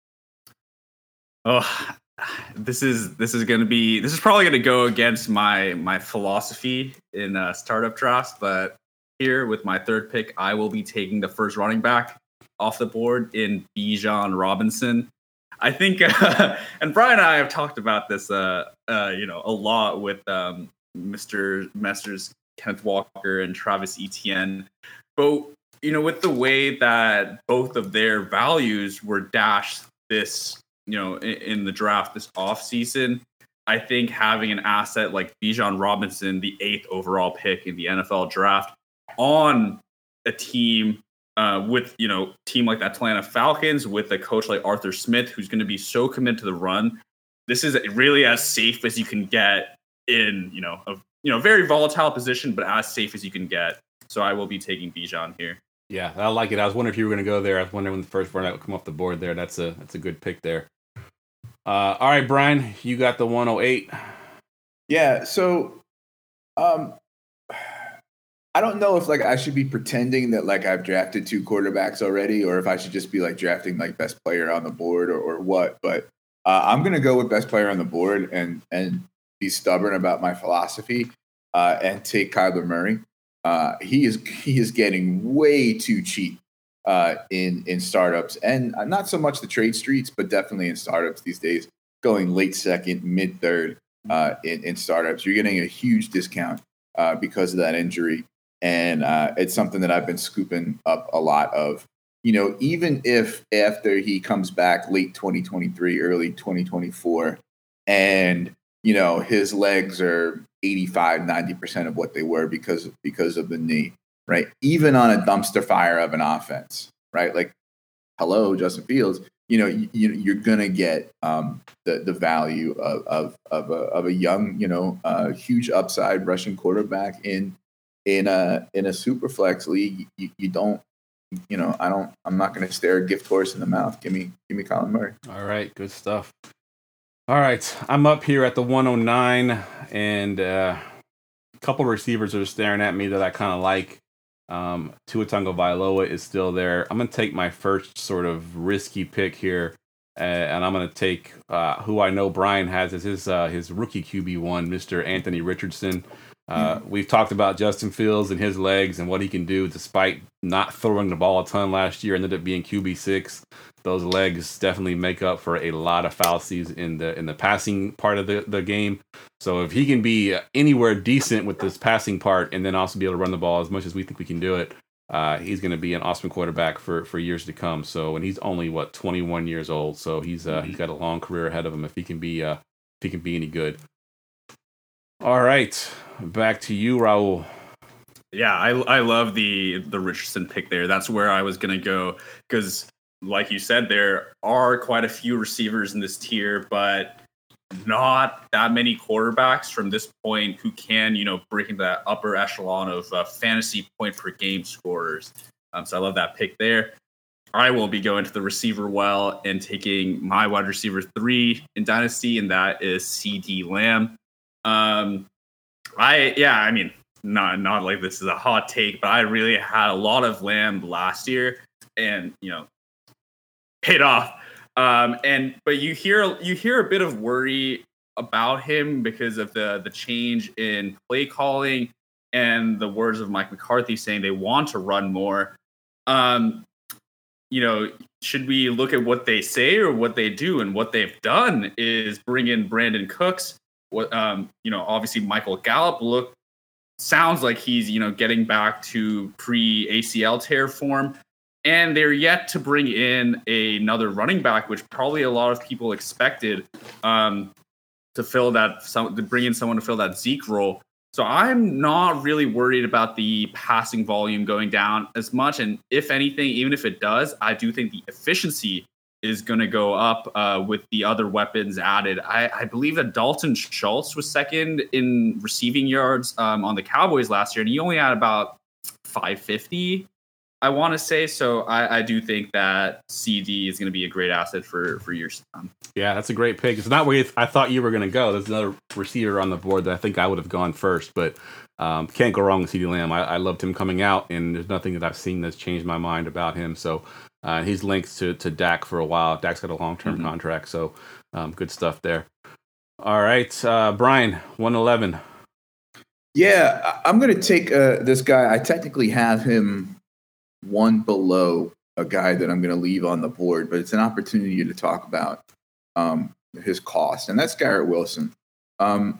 Oh, this is this is going to be this is probably going to go against my my philosophy in uh, startup drafts, but here with my third pick, I will be taking the first running back off the board in Bijan Robinson. I think, uh, and Brian and I have talked about this, uh, uh, you know, a lot with um, Mister Messrs. Kenneth Walker and Travis Etienne. But, you know, with the way that both of their values were dashed this, you know, in, in the draft this offseason, I think having an asset like Bijan Robinson, the eighth overall pick in the N F L draft, on a team Uh, with, you know, team like the Atlanta Falcons, with a coach like Arthur Smith, who's going to be so committed to the run, this is really as safe as you can get in, you know, a you know very volatile position, but as safe as you can get. So I will be taking Bijan here. Yeah, I like it. I was wondering if you were going to go there. I was wondering when the first runner would come off the board there. That's a that's a good pick there. Uh, all right, Brian, you got the one oh eight. Yeah. So, um. I don't know if like I should be pretending that like I've drafted two quarterbacks already, or if I should just be like drafting like best player on the board or, or what. But uh, I'm gonna go with best player on the board and and be stubborn about my philosophy uh, and take Kyler Murray. Uh, he is he is getting way too cheap uh, in in startups, and not so much the trade streets, but definitely in startups these days. Going late second, mid third uh, in in startups, you're getting a huge discount uh, because of that injury. And uh, it's something that I've been scooping up a lot of. You know, even if after he comes back late twenty twenty-three, early twenty twenty-four, and, you know, his legs are eighty-five, ninety percent of what they were because, because of the knee, right? Even on a dumpster fire of an offense, right? Like, hello, Justin Fields, you know, you, you're going to get um, the, the value of, of, of, a, of a young, you know, uh, huge upside rushing quarterback in, In a in a super flex league. You, you don't, you know, I don't. I'm not going to stare a gift horse in the mouth. Give me, give me Colin Murray. All right, good stuff. All right, I'm up here at the one oh nine, and uh, a couple of receivers are staring at me that I kind of like. Um, Tua Tagovailoa is still there. I'm going to take my first sort of risky pick here, uh, and I'm going to take uh, who I know Brian has as his uh, his rookie Q B one, Mister Anthony Richardson. Uh, we've talked about Justin Fields and his legs and what he can do despite not throwing the ball a ton last year, ended up being Q B six. Those legs definitely make up for a lot of fallacies in the in the passing part of the, the game. So if he can be anywhere decent with this passing part and then also be able to run the ball as much as we think we can do it, uh, he's going to be an awesome quarterback for, for years to come. So, and he's only, what, twenty-one years old. So he's uh, he's got a long career ahead of him if he can be uh, if he can be any good. All right, back to you, Raul. Yeah, I I love the the Richardson pick there. That's where I was gonna go because, like you said, there are quite a few receivers in this tier, but not that many quarterbacks from this point who can, you know, break into that upper echelon of uh, fantasy point per game scorers. Um, so I love that pick there. I will be going to the receiver well and taking my wide receiver three in Dynasty, and that is CeeDee Lamb. Um, I, yeah, I mean, not, not like this is a hot take, but I really had a lot of Lamb last year and, you know, paid off. Um, and, but you hear, you hear a bit of worry about him because of the, the change in play calling and the words of Mike McCarthy saying they want to run more. Um, you know, should we look at what they say or what they do? And what they've done is bring in Brandon Cooks, what um, you know, obviously Michael Gallup look sounds like he's, you know, getting back to pre-A C L tear form. And they're yet to bring in a, another running back, which probably a lot of people expected um, to fill that, some, to bring in someone to fill that Zeke role. So I'm not really worried about the passing volume going down as much. And if anything, even if it does, I do think the efficiency is going to go up uh, with the other weapons added. I, I believe that Dalton Schultz was second in receiving yards um, on the Cowboys last year, and he only had about five fifty. I want to say. So I, I do think that C D is going to be a great asset for, for years to come. Yeah, that's a great pick. It's not where I thought you were going to go. There's another receiver on the board that I think I would have gone first, but um, can't go wrong with CeeDee Lamb. I, I loved him coming out, and there's nothing that I've seen that's changed my mind about him. So uh, he's linked to, to Dak for a while. Dak's got a long-term mm-hmm. contract, so um, good stuff there. All right, uh, Brian, one eleven. Yeah, I'm going to take uh, this guy. I technically have him one below a guy that I'm going to leave on the board, but it's an opportunity to talk about um, his cost, and that's Garrett Wilson. Um,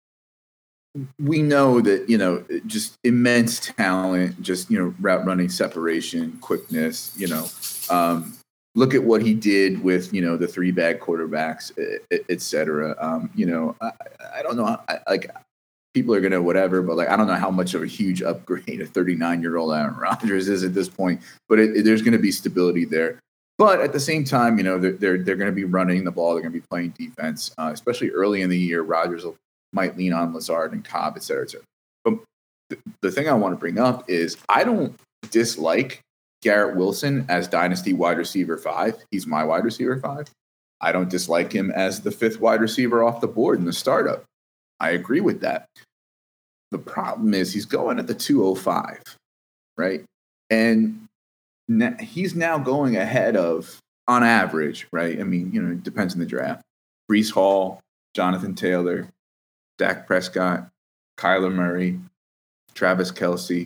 we know that, you know, just immense talent, just, you know, route running, separation, quickness, you know, um, look at what he did with, you know, the three bad quarterbacks, et, et cetera. Um, you know, I, I don't know, I, like, people are going to whatever, but like, I don't know how much of a huge upgrade a thirty-nine-year-old Aaron Rodgers is at this point, but it, it, there's going to be stability there. But at the same time, you know, they're they're, they're going to be running the ball. They're going to be playing defense, uh, especially early in the year. Rodgers will, might lean on Lazard and Cobb, et cetera, et cetera. But th- the thing I want to bring up is I don't dislike Garrett Wilson as dynasty wide receiver five. He's my wide receiver five. I don't dislike him as the fifth wide receiver off the board in the startup. I agree with that. The problem is he's going at the two oh five, right? And na- he's now going ahead of, on average, right? I mean, you know, it depends on the draft. Breece Hall, Jonathan Taylor, Dak Prescott, Kyler Murray, Travis Kelce.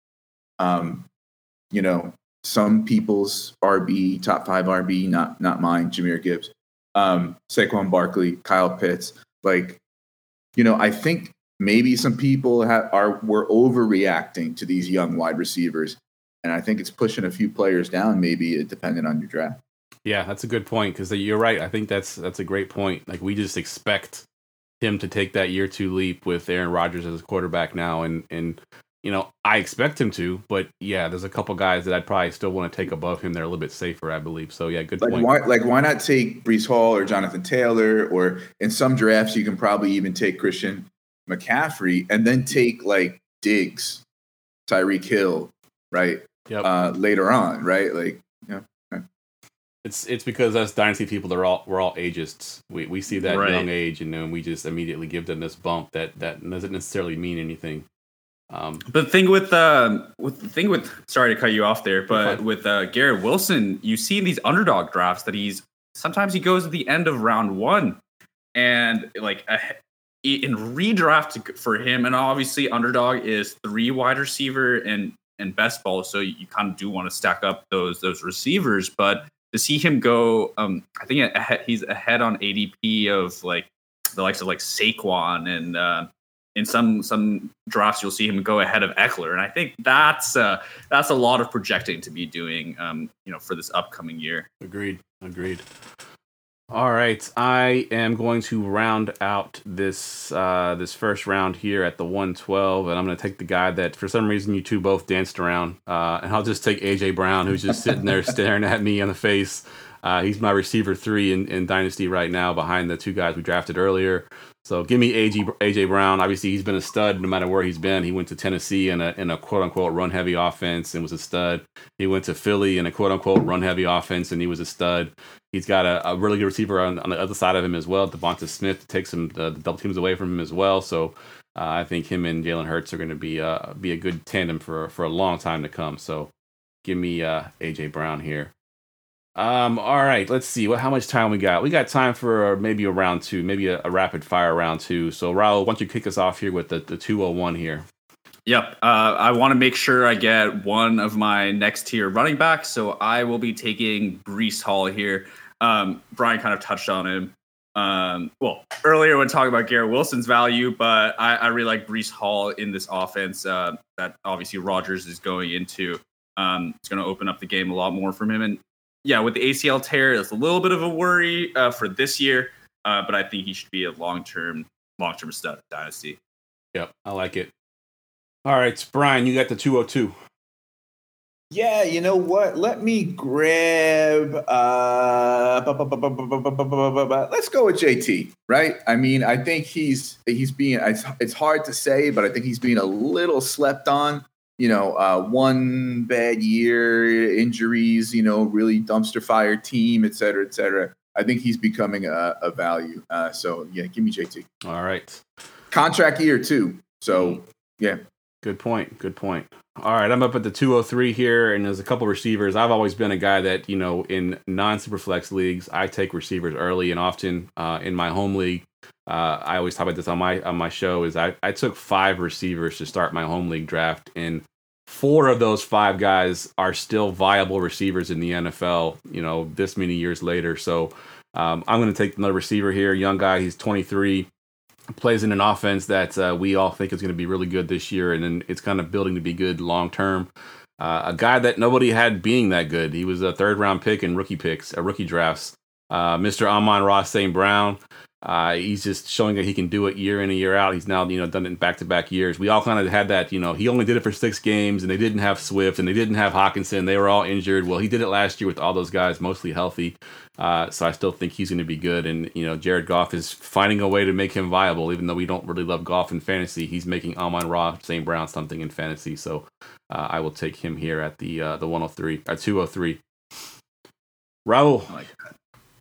Um, you know, some people's R B, top five R B, not not mine, Jahmyr Gibbs, um, Saquon Barkley, Kyle Pitts. Like, you know, I think maybe some people have, are were overreacting to these young wide receivers, and I think it's pushing a few players down, maybe depending on your draft. Yeah, that's a good point, because you're right. I think that's that's a great point. Like, we just expect him to take that year two leap with Aaron Rodgers as a quarterback now, and and you know, I expect him to, but yeah, there's a couple guys that I'd probably still want to take above him. They're a little bit safer, I believe. So yeah, good like point. Why, like why not take Breece Hall or Jonathan Taylor, or in some drafts you can probably even take Christian McCaffrey and then take like Diggs, Tyreek Hill, right? Yep. Uh, later on, right? Like, you know. It's it's because us dynasty people, they're all we're all ageists. We we see that right. young age, and then we just immediately give them this bump that that doesn't necessarily mean anything. Um, but the thing with uh, with the thing with sorry to cut you off there, but with uh, Garrett Wilson, you see in these underdog drafts that he's sometimes he goes at the end of round one, and like a, in redraft for him, and obviously underdog is three wide receiver and and best ball, so you kind of do want to stack up those those receivers, but to see him go, um, I think ahead, he's ahead on A D P of like the likes of like Saquon, and uh, in some some drafts you'll see him go ahead of Eckler, and I think that's uh, that's a lot of projecting to be doing, um, you know, for this upcoming year. Agreed. Agreed. All right, I am going to round out this uh, this first round here at the one twelve, and I'm going to take the guy that for some reason you two both danced around, uh, and I'll just take A J Brown, who's just sitting there staring at me in the face. Uh, he's my receiver three in, in Dynasty right now, behind the two guys we drafted earlier. So give me A J A J Brown. Obviously, he's been a stud no matter where he's been. He went to Tennessee in a in a quote unquote run heavy offense and was a stud. He went to Philly in a quote unquote run heavy offense and he was a stud. He's got a, a really good receiver on, on the other side of him as well, Devonta Smith, takes some uh, the double teams away from him as well. So uh, I think him and Jalen Hurts are going to be uh, be a good tandem for for a long time to come. So give me uh, A J Brown here. Um, all right, let's see. What? How much time we got? We got time for maybe a round two, maybe a, a rapid fire round two. So, Raul, why don't you kick us off here with the, the two oh one here? Yep. Uh, I want to make sure I get one of my next tier running backs, so I will be taking Breece Hall here. Um, Brian kind of touched on him. Um, well, earlier when talking about Garrett Wilson's value, but I, I really like Breece Hall in this offense uh, that obviously Rodgers is going into. Um, it's going to open up the game a lot more from him. And yeah, with the A C L tear, it's a little bit of a worry uh, for this year, uh, but I think he should be a long-term, long-term stud dynasty. Yep, I like it. All right, Brian, you got the two oh two. Yeah, you know what? Let me grab. Uh, bu- bu- bu- bu- bu- bu- bu- bu- bu- bu- bu- let's go with J T. Right? I mean, I think he's he's being. It's, it's hard to say, but I think he's being a little slept on. You know, uh, one bad year, injuries. You know, really dumpster fire team, et cetera, et cetera. I think he's becoming a, a value. Uh, so yeah, give me J T. All right. Contract year too. So yeah. Good point. Good point. All right, I'm up at the two oh three here, and there's a couple receivers. I've always been a guy that, you know, in non-superflex leagues, I take receivers early and often. Uh, in my home league, uh, I always talk about this on my on my show, is I, I took five receivers to start my home league draft, and four of those five guys are still viable receivers in the N F L, you know, this many years later. So um, I'm going to take another receiver here, young guy, he's twenty-three. Plays in an offense that uh, we all think is going to be really good this year, and then it's kind of building to be good long term. Uh, a guy that nobody had being that good. He was a third round pick in rookie picks, uh, rookie drafts. Uh, Mister Amon-Ra Saint Brown. Uh, he's just showing that he can do it year in and year out. He's now, you know, done it in back to back years. We all kind of had that, you know, he only did it for six games, and they didn't have Swift, and they didn't have Hawkinson. They were all injured. Well, he did it last year with all those guys mostly healthy. Uh, so I still think he's going to be good. And, you know, Jared Goff is finding a way to make him viable, even though we don't really love Goff in fantasy. He's making Amon-Ra Saint Brown something in fantasy. So uh, I will take him here at the uh, the one oh three, at two oh three. Raul. I like that.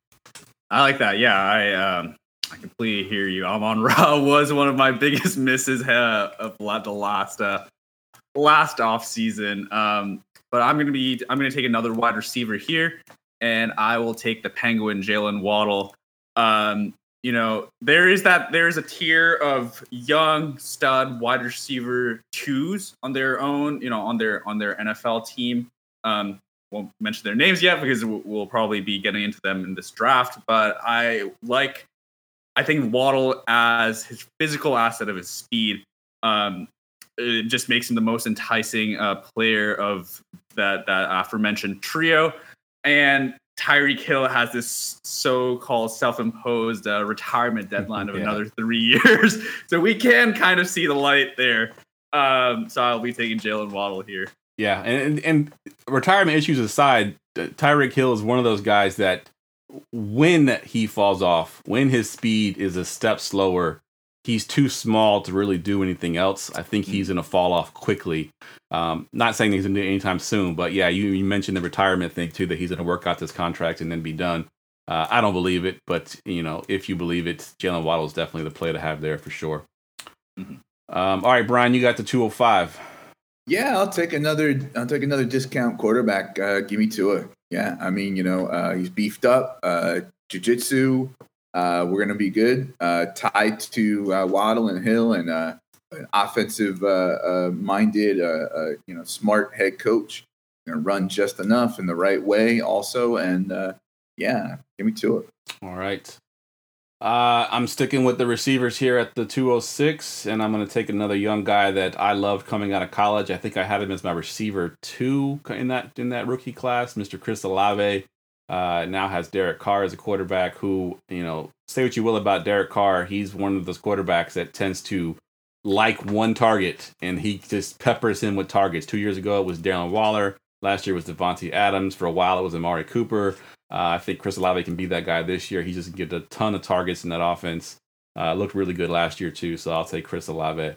I like that. Yeah, I um, I completely hear you. Amon-Ra was one of my biggest misses uh, of the last uh, last off season. Um, but I'm gonna be I'm gonna take another wide receiver here. And I will take the Penguin, Jalen Waddle. Um, you know, there is that there is a tier of young stud wide receiver twos on their own, you know, on their on their N F L team. Um, won't mention their names yet because we'll, we'll probably be getting into them in this draft. But I like, I think Waddle as his physical asset of his speed. Um, it just makes him the most enticing uh, player of that that aforementioned trio. And Tyreek Hill has this so-called self-imposed uh, retirement deadline of yeah. another three years. So we can kind of see the light there. Um, so I'll be taking Jalen Waddle here. Yeah, and, and, and retirement issues aside, Tyreek Hill is one of those guys that when he falls off, when his speed is a step slower, he's too small to really do anything else. I think he's going to fall off quickly. Um, not saying he's going to do it anytime soon, but yeah, you, you mentioned the retirement thing too, that he's going to work out this contract and then be done. Uh, I don't believe it, but you know, if you believe it, Jalen Waddle is definitely the play to have there for sure. Mm-hmm. Um, all right, Brian, you got the two oh five. Yeah, I'll take another. I'll take another discount quarterback. Uh, give me Tua. Yeah, I mean, you know, uh, he's beefed up. Uh, jiu-jitsu. Uh, we're gonna be good. Uh, tied to uh, Waddle and Hill, and uh, an offensive uh, uh, minded, uh, uh, you know, smart head coach. Gonna run just enough in the right way, also, and uh, yeah, give me Tua. All right. Uh, I'm sticking with the receivers here at the two oh six, and I'm going to take another young guy that I loved coming out of college. I think I had him as my receiver two in that in that rookie class, Mister Chris Olave. Uh, now has Derek Carr as a quarterback who, you know, say what you will about Derek Carr, he's one of those quarterbacks that tends to like one target, and he just peppers him with targets. Two years ago, it was Darren Waller. Last year was Devontae Adams. For a while, it was Amari Cooper. Uh, I think Chris Olave can be that guy this year. He just get a ton of targets in that offense. Uh, looked really good last year, too, so I'll take Chris Olave.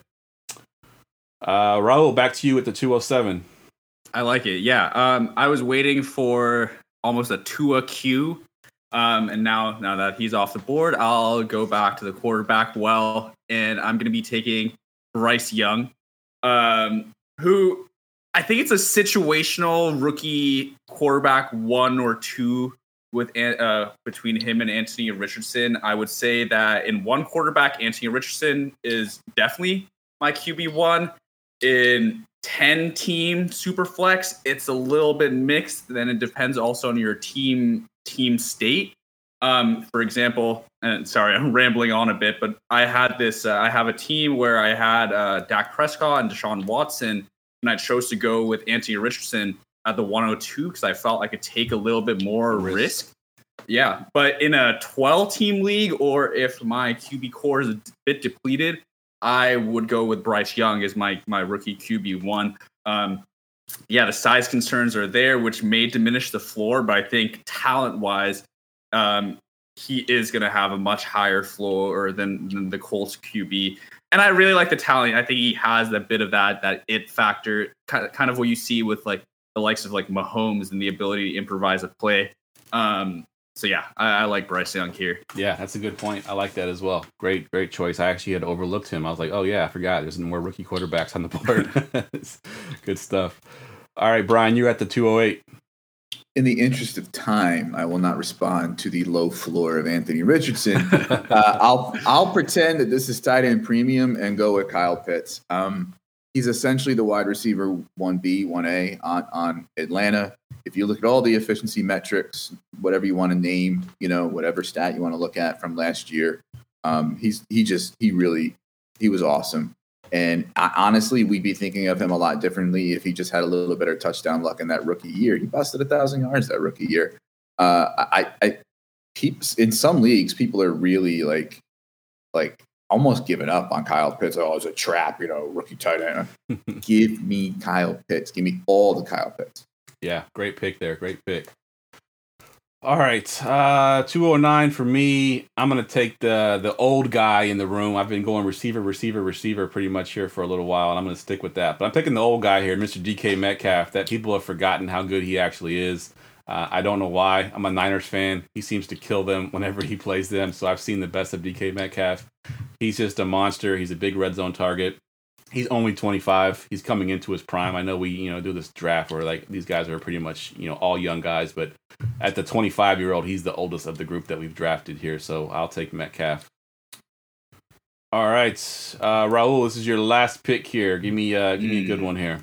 Uh, Raul, back to you at the two oh seven. I like it, yeah. Um, I was waiting for almost a Tua Q, um, and now, now that he's off the board, I'll go back to the quarterback well, and I'm going to be taking Bryce Young, um, who I think it's a situational rookie quarterback one or two with uh, between him and Anthony Richardson. I would say that in one quarterback, Anthony Richardson is definitely my Q B one. In ten team super flex, it's a little bit mixed. Then it depends also on your team team state. Um, for example, and sorry, I'm rambling on a bit, but I had this. Uh, I have a team where I had uh, Dak Prescott and Deshaun Watson, and I chose to go with Anthony Richardson at the one oh two because I felt I could take a little bit more risk. risk. Yeah, but in a twelve-team league, or if my Q B core is a bit depleted, I would go with Bryce Young as my my rookie Q B one. Um, yeah, the size concerns are there, which may diminish the floor, but I think talent-wise, um, he is going to have a much higher floor than, than the Colts Q B. And I really like the talent. I think he has a bit of that that it factor, kind of, kind of what you see with like the likes of like Mahomes and the ability to improvise a play. Um, so yeah, I, I like Bryce Young here. Yeah, that's a good point. I like that as well. Great, great choice. I actually had overlooked him. I was like, oh yeah, I forgot. There's more rookie quarterbacks on the board. Good stuff. All right, Brian, you're at the two oh eight. In the interest of time, I will not respond to the low floor of Anthony Richardson. uh, I'll I'll pretend that this is tight end premium and go with Kyle Pitts. Um, he's essentially the wide receiver one B, one A on, on Atlanta. If you look at all the efficiency metrics, whatever you want to name, you know, whatever stat you want to look at from last year, um, he's he just he really he was awesome. And I, honestly, we'd be thinking of him a lot differently if he just had a little better touchdown luck in that rookie year. He busted a thousand yards that rookie year. Uh, I, I, peeps, in some leagues, people are really like, like almost giving up on Kyle Pitts. Oh, it's a trap, you know, rookie tight end. Give me Kyle Pitts. Give me all the Kyle Pitts. Yeah, great pick there. Great pick. All right, uh, two oh nine for me. I'm going to take the the old guy in the room. I've been going receiver, receiver, receiver pretty much here for a little while, and I'm going to stick with that. But I'm taking the old guy here, Mister D K Metcalf, that people have forgotten how good he actually is. Uh, I don't know why. I'm a Niners fan. He seems to kill them whenever he plays them, so I've seen the best of D K Metcalf. He's just a monster. He's a big red zone target. He's only twenty-five. He's coming into his prime. I know we, you know, do this draft where like these guys are pretty much, you know, all young guys, but at the twenty-five-year-old, he's the oldest of the group that we've drafted here. So I'll take Metcalf. All right, uh, Raul, this is your last pick here. Give me, uh, give me a good one here.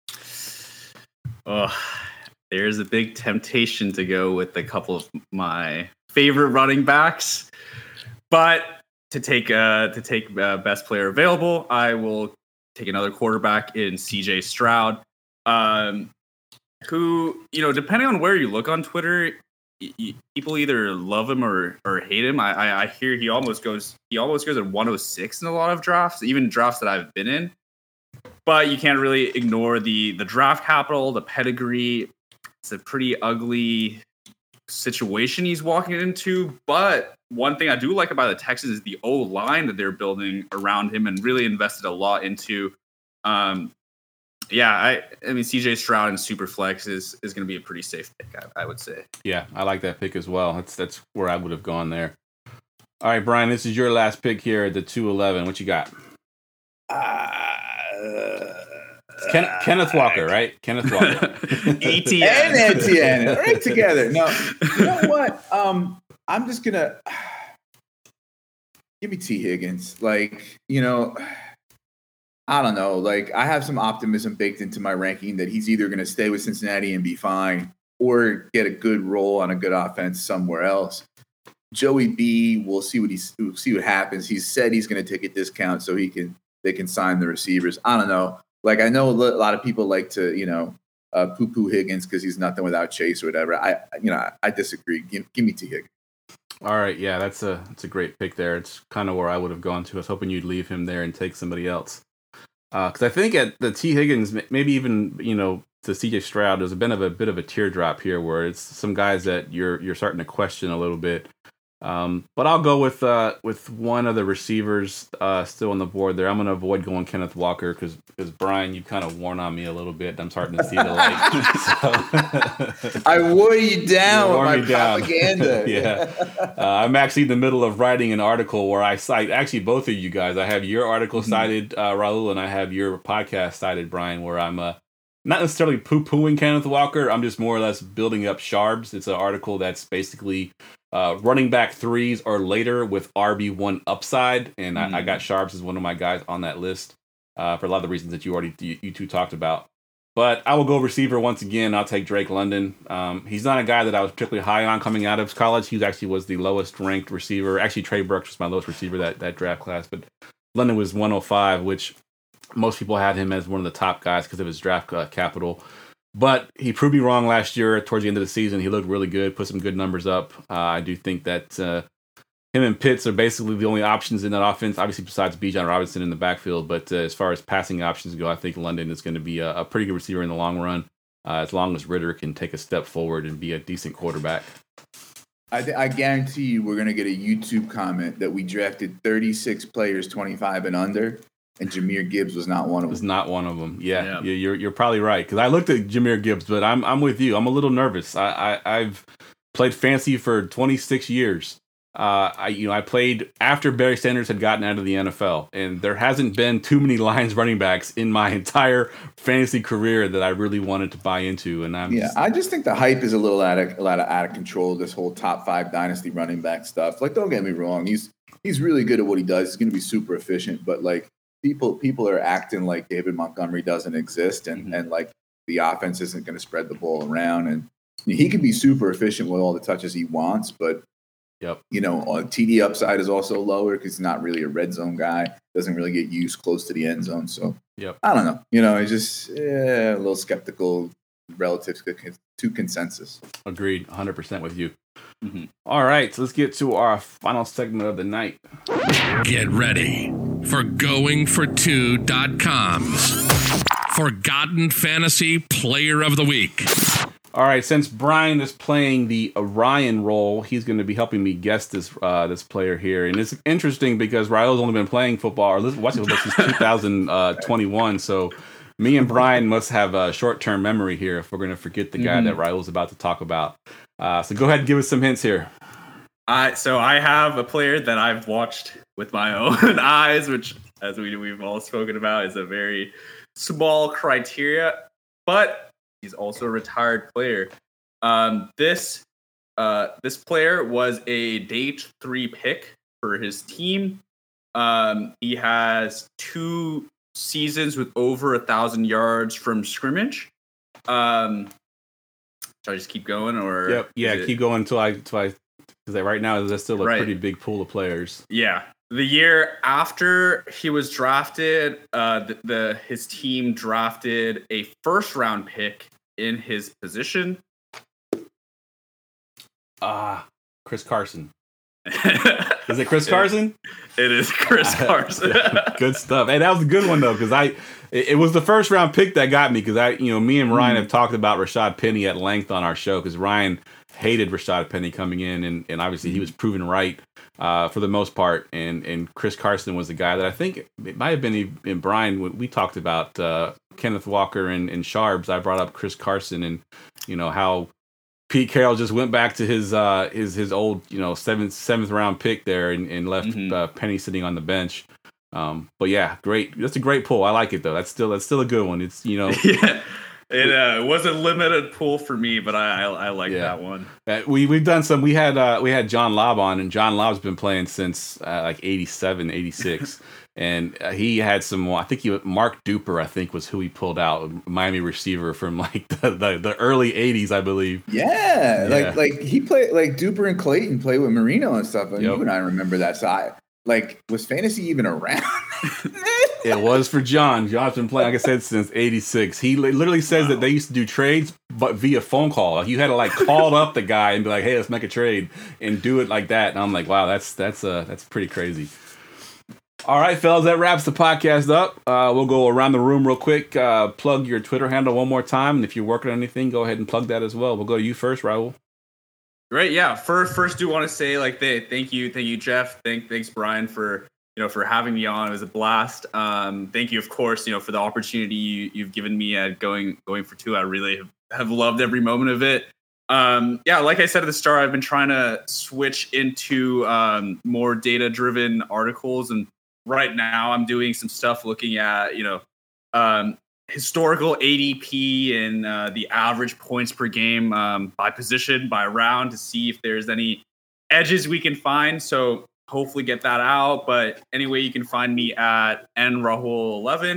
Oh, there's a big temptation to go with a couple of my favorite running backs, but to take uh, to take uh, best player available, I will take another quarterback in C J Stroud, um, who, you know, depending on where you look on Twitter, y- y- people either love him or, or hate him. I, I, I hear he almost goes he almost goes at one oh six in a lot of drafts, even drafts that I've been in. But you can't really ignore the the draft capital, the pedigree. It's a pretty ugly situation he's walking into. But one thing I do like about the Texans is the O-line that they're building around him and really invested a lot into. Um, yeah, I, I mean, C J Stroud and Superflex is, is going to be a pretty safe pick, I, I would say. Yeah, I like that pick as well. That's that's where I would have gone there. All right, Brian, this is your last pick here at the two eleven. What you got? Uh, Ken, Kenneth Walker, right? Kenneth Walker. E T N. And Etienne, right together. No, you know what? Um, I'm just gonna give me T. Higgins. Like, you know, I don't know. Like, I have some optimism baked into my ranking that he's either going to stay with Cincinnati and be fine, or get a good role on a good offense somewhere else. Joey B, we'll see what he's we'll see what happens. He said he's going to take a discount so he can they can sign the receivers. I don't know. Like, I know a lot of people like to, you know, uh, poo-poo Higgins because he's nothing without Chase or whatever. I, you know, I, I disagree. Give, give me T. Higgins. All right, yeah, that's a that's a great pick there. It's kind of where I would have gone to. I was hoping you'd leave him there and take somebody else. Because uh, I think at the T. Higgins, maybe even, you know, to C J Stroud, there's a bit of a bit of a teardrop here where it's some guys that you're you're starting to question a little bit. Um, but I'll go with uh, with one of the receivers uh, still on the board there. I'm going to avoid going Kenneth Walker because because Brian, you kind of worn on me a little bit. I'm starting to see the light. So. I wore you down You with wore my me down. propaganda. Yeah, uh, I'm actually in the middle of writing an article where I cite actually both of you guys. I have your article mm-hmm. cited, uh, Raul, and I have your podcast cited, Brian, where I'm uh, not necessarily poo-pooing Kenneth Walker. I'm just more or less building up Sharbs. It's an article that's basically uh, running back threes or later with R B one upside, and mm. I, I got Sharbs as one of my guys on that list uh, for a lot of the reasons that you already you, you two talked about. But I will go receiver once again. I'll take Drake London. Um, he's not a guy that I was particularly high on coming out of college. He actually was the lowest ranked receiver. Actually, Trey Burks was my lowest receiver that, that draft class. But London was one oh five, which most people had him as one of the top guys because of his draft uh, capital. But he proved me wrong last year. Towards the end of the season, he looked really good, put some good numbers up. Uh, I do think that uh, him and Pitts are basically the only options in that offense, obviously besides Bijan Robinson in the backfield. But uh, as far as passing options go, I think London is going to be a, a pretty good receiver in the long run, uh, as long as Ritter can take a step forward and be a decent quarterback. I, th- I guarantee you we're going to get a YouTube comment that we drafted thirty-six players twenty-five and under, and Jahmyr Gibbs was not one of them. Was not one of them. Yeah, Yeah. yeah you're you're probably right. Because I looked at Jahmyr Gibbs, but I'm I'm with you. I'm a little nervous. I, I I've played fantasy for twenty-six years. Uh, I you know I played after Barry Sanders had gotten out of the N F L, and there hasn't been too many Lions running backs in my entire fantasy career that I really wanted to buy into. And I'm Yeah, just, I just think the hype is a little out of a lot of out of control. This whole top five dynasty running back stuff. Like, don't get me wrong, he's he's really good at what he does. He's going to be super efficient, but like people people are acting like David Montgomery doesn't exist, and Mm-hmm. and like the offense isn't going to spread the ball around. And he can be super efficient with all the touches he wants, but Yep. you know, uh, T D upside is also lower because he's not really a red zone guy. Doesn't really get used close to the end zone. So Yep. I don't know. You know, it's just eh, a little skeptical relative to, to consensus. Agreed, one hundred percent with you. Mm-hmm. All right, so let's get to our final segment of the night. Get ready for going for two dot com's Forgotten Fantasy Player of the Week. All right, since Brian is playing the Orion role, he's going to be helping me guess this uh, this player here. And it's interesting because Raul's only been playing football or watching football since two thousand twenty-one. So me and Brian must have a short-term memory here if we're going to forget the guy Mhm. that Raul's about to talk about. Uh, so go ahead and give us some hints here. I so I have a player that I've watched with my own eyes, which, as we we've all spoken about, is a very small criteria, but he's also a retired player. Um, this uh, this player was a day three pick for his team. Um, he has two seasons with over a thousand yards from scrimmage. Um, should I just keep going, or Yep. Yeah, is it- keep going until I until I because right now there's still a Right. pretty big pool of players. Yeah. The year after he was drafted, uh, the, the his team drafted a first round pick in his position. Ah, Chris Carson. It Is it Chris Carson? is Chris Carson. Good stuff. Hey, that was a good one though, because I it, it was the first round pick that got me because I you know me and Ryan Mm. have talked about Rashad Penny at length on our show because Ryan hated Rashad Penny coming in and, and obviously he was proven right uh, for the most part and and Chris Carson was the guy that I think it might have been in Brian when we talked about uh, Kenneth Walker and, and Sharps. I brought up Chris Carson and you know how Pete Carroll just went back to his uh, his his old you know seventh seventh round pick there and, and left Mhm. uh, Penny sitting on the bench. Um, but yeah, great. That's a great pull. I like it though. That's still that's still a good one. It's you know Yeah. It uh, was a limited pool for me, but I I, I like Yeah. that one. uh, we we've done some. We had uh, we had John Lobb on, and John Lobb's been playing since uh, like eighty-seven, eighty-six and uh, he had some. I think he Mark Duper. I think was who he pulled out, Miami receiver from like the the, the early eighties, I believe. Yeah, Yeah. like like he played like Duper and Clayton played with Marino and stuff. And Yep. you and I remember that. So I like was fantasy even around? It was for John. John's been playing, like I said, since eighty-six. He li- literally says that they used to do trades, but via phone call. Like you had to like call up the guy and be like, "Hey, let's make a trade," and do it like that. And I'm like, "Wow, that's that's uh that's pretty crazy." All right, fellas, that wraps the podcast up. Uh, we'll go around the room real quick. Uh, plug your Twitter handle one more time, and if you're working on anything, go ahead and plug that as well. We'll go to you first, Raul. Great, yeah. First, first, do want to say like, they, thank you, thank you, Jeff. Thank, thanks, Brian, for you know for having me on. It was a blast. Um, thank you, of course, you know for the opportunity you, you've given me at going going for two. I really have, have loved every moment of it. Um, yeah, like I said at the start, I've been trying to switch into um, more data driven articles, and right now I'm doing some stuff looking at you know um, historical A D P and uh, the average points per game um, by position, by round, to see if there's any edges we can find. So hopefully get that out. But anyway, you can find me at N Rahul eleven.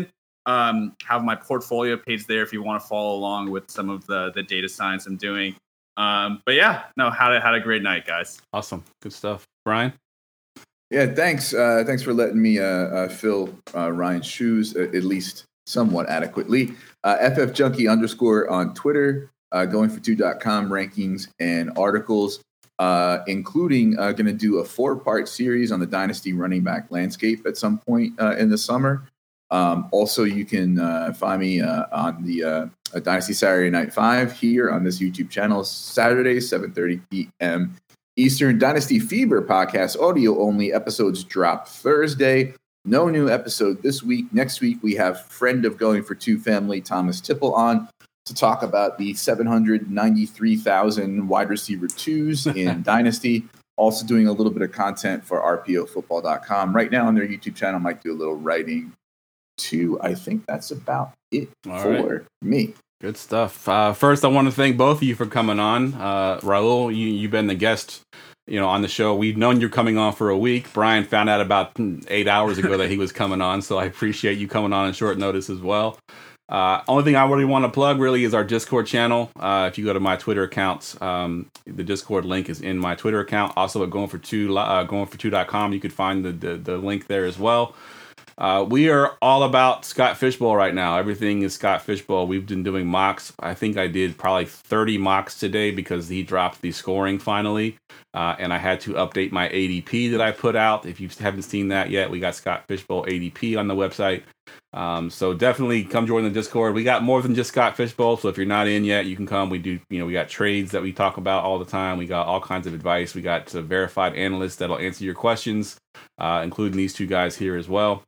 Um, have my portfolio page there if you want to follow along with some of the the data science I'm doing. Um, but yeah, no, had a, had a great night, guys. Awesome. Good stuff. Brian? Yeah, thanks. Uh, thanks for letting me uh, uh, fill uh, Ryan's shoes, uh, at least somewhat adequately. Uh, F F Junkie underscore on Twitter, uh, going for two dot com rankings and articles, uh, including uh, going to do a four-part series on the Dynasty running back landscape at some point uh, in the summer. Um, also, you can uh, find me uh, on the uh, Dynasty Saturday Night Five here on this YouTube channel, Saturday, seven thirty p.m. Eastern. Dynasty Fever podcast, audio only. Episodes drop Thursday. No new episode this week. Next week, we have friend of Going for Two family, Thomas Tipple, on to talk about the seven hundred ninety-three thousand wide receiver twos in Dynasty. Also doing a little bit of content for R P O football dot com. Right now on their YouTube channel, might do a little writing too. I think that's about it All for right. me. Good stuff. Uh, first, I want to thank both of you for coming on. Uh, Raul, you, you've been the guest, you know, on the show. We've known you're coming on for a week. Brian found out about eight hours ago that he was coming on, so I appreciate you coming on on short notice as well. Uh, only thing I really want to plug really is our Discord channel. Uh, if you go to my Twitter accounts, um, the Discord link is in my Twitter account. Also at going for two, uh, going for two dot com, you could find the, the, the link there as well. Uh, we are all about Scott Fishbowl right now. Everything is Scott Fishbowl. We've been doing mocks. I think I did probably thirty mocks today because he dropped the scoring finally. Uh, and I had to update my A D P that I put out. If you haven't seen that yet, we got Scott Fishbowl A D P on the website. Um, so definitely come join the Discord. We got more than just Scott Fishbowl. So if you're not in yet, you can come. We do, you know, we got trades that we talk about all the time. We got all kinds of advice. We got uh, verified analysts that'll answer your questions, uh, including these two guys here as well.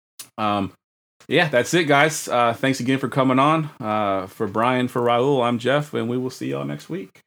Um, yeah, that's it, guys. Uh, thanks again for coming on. Uh, for Brian, for Raul, I'm Jeff, and we will see y'all next week.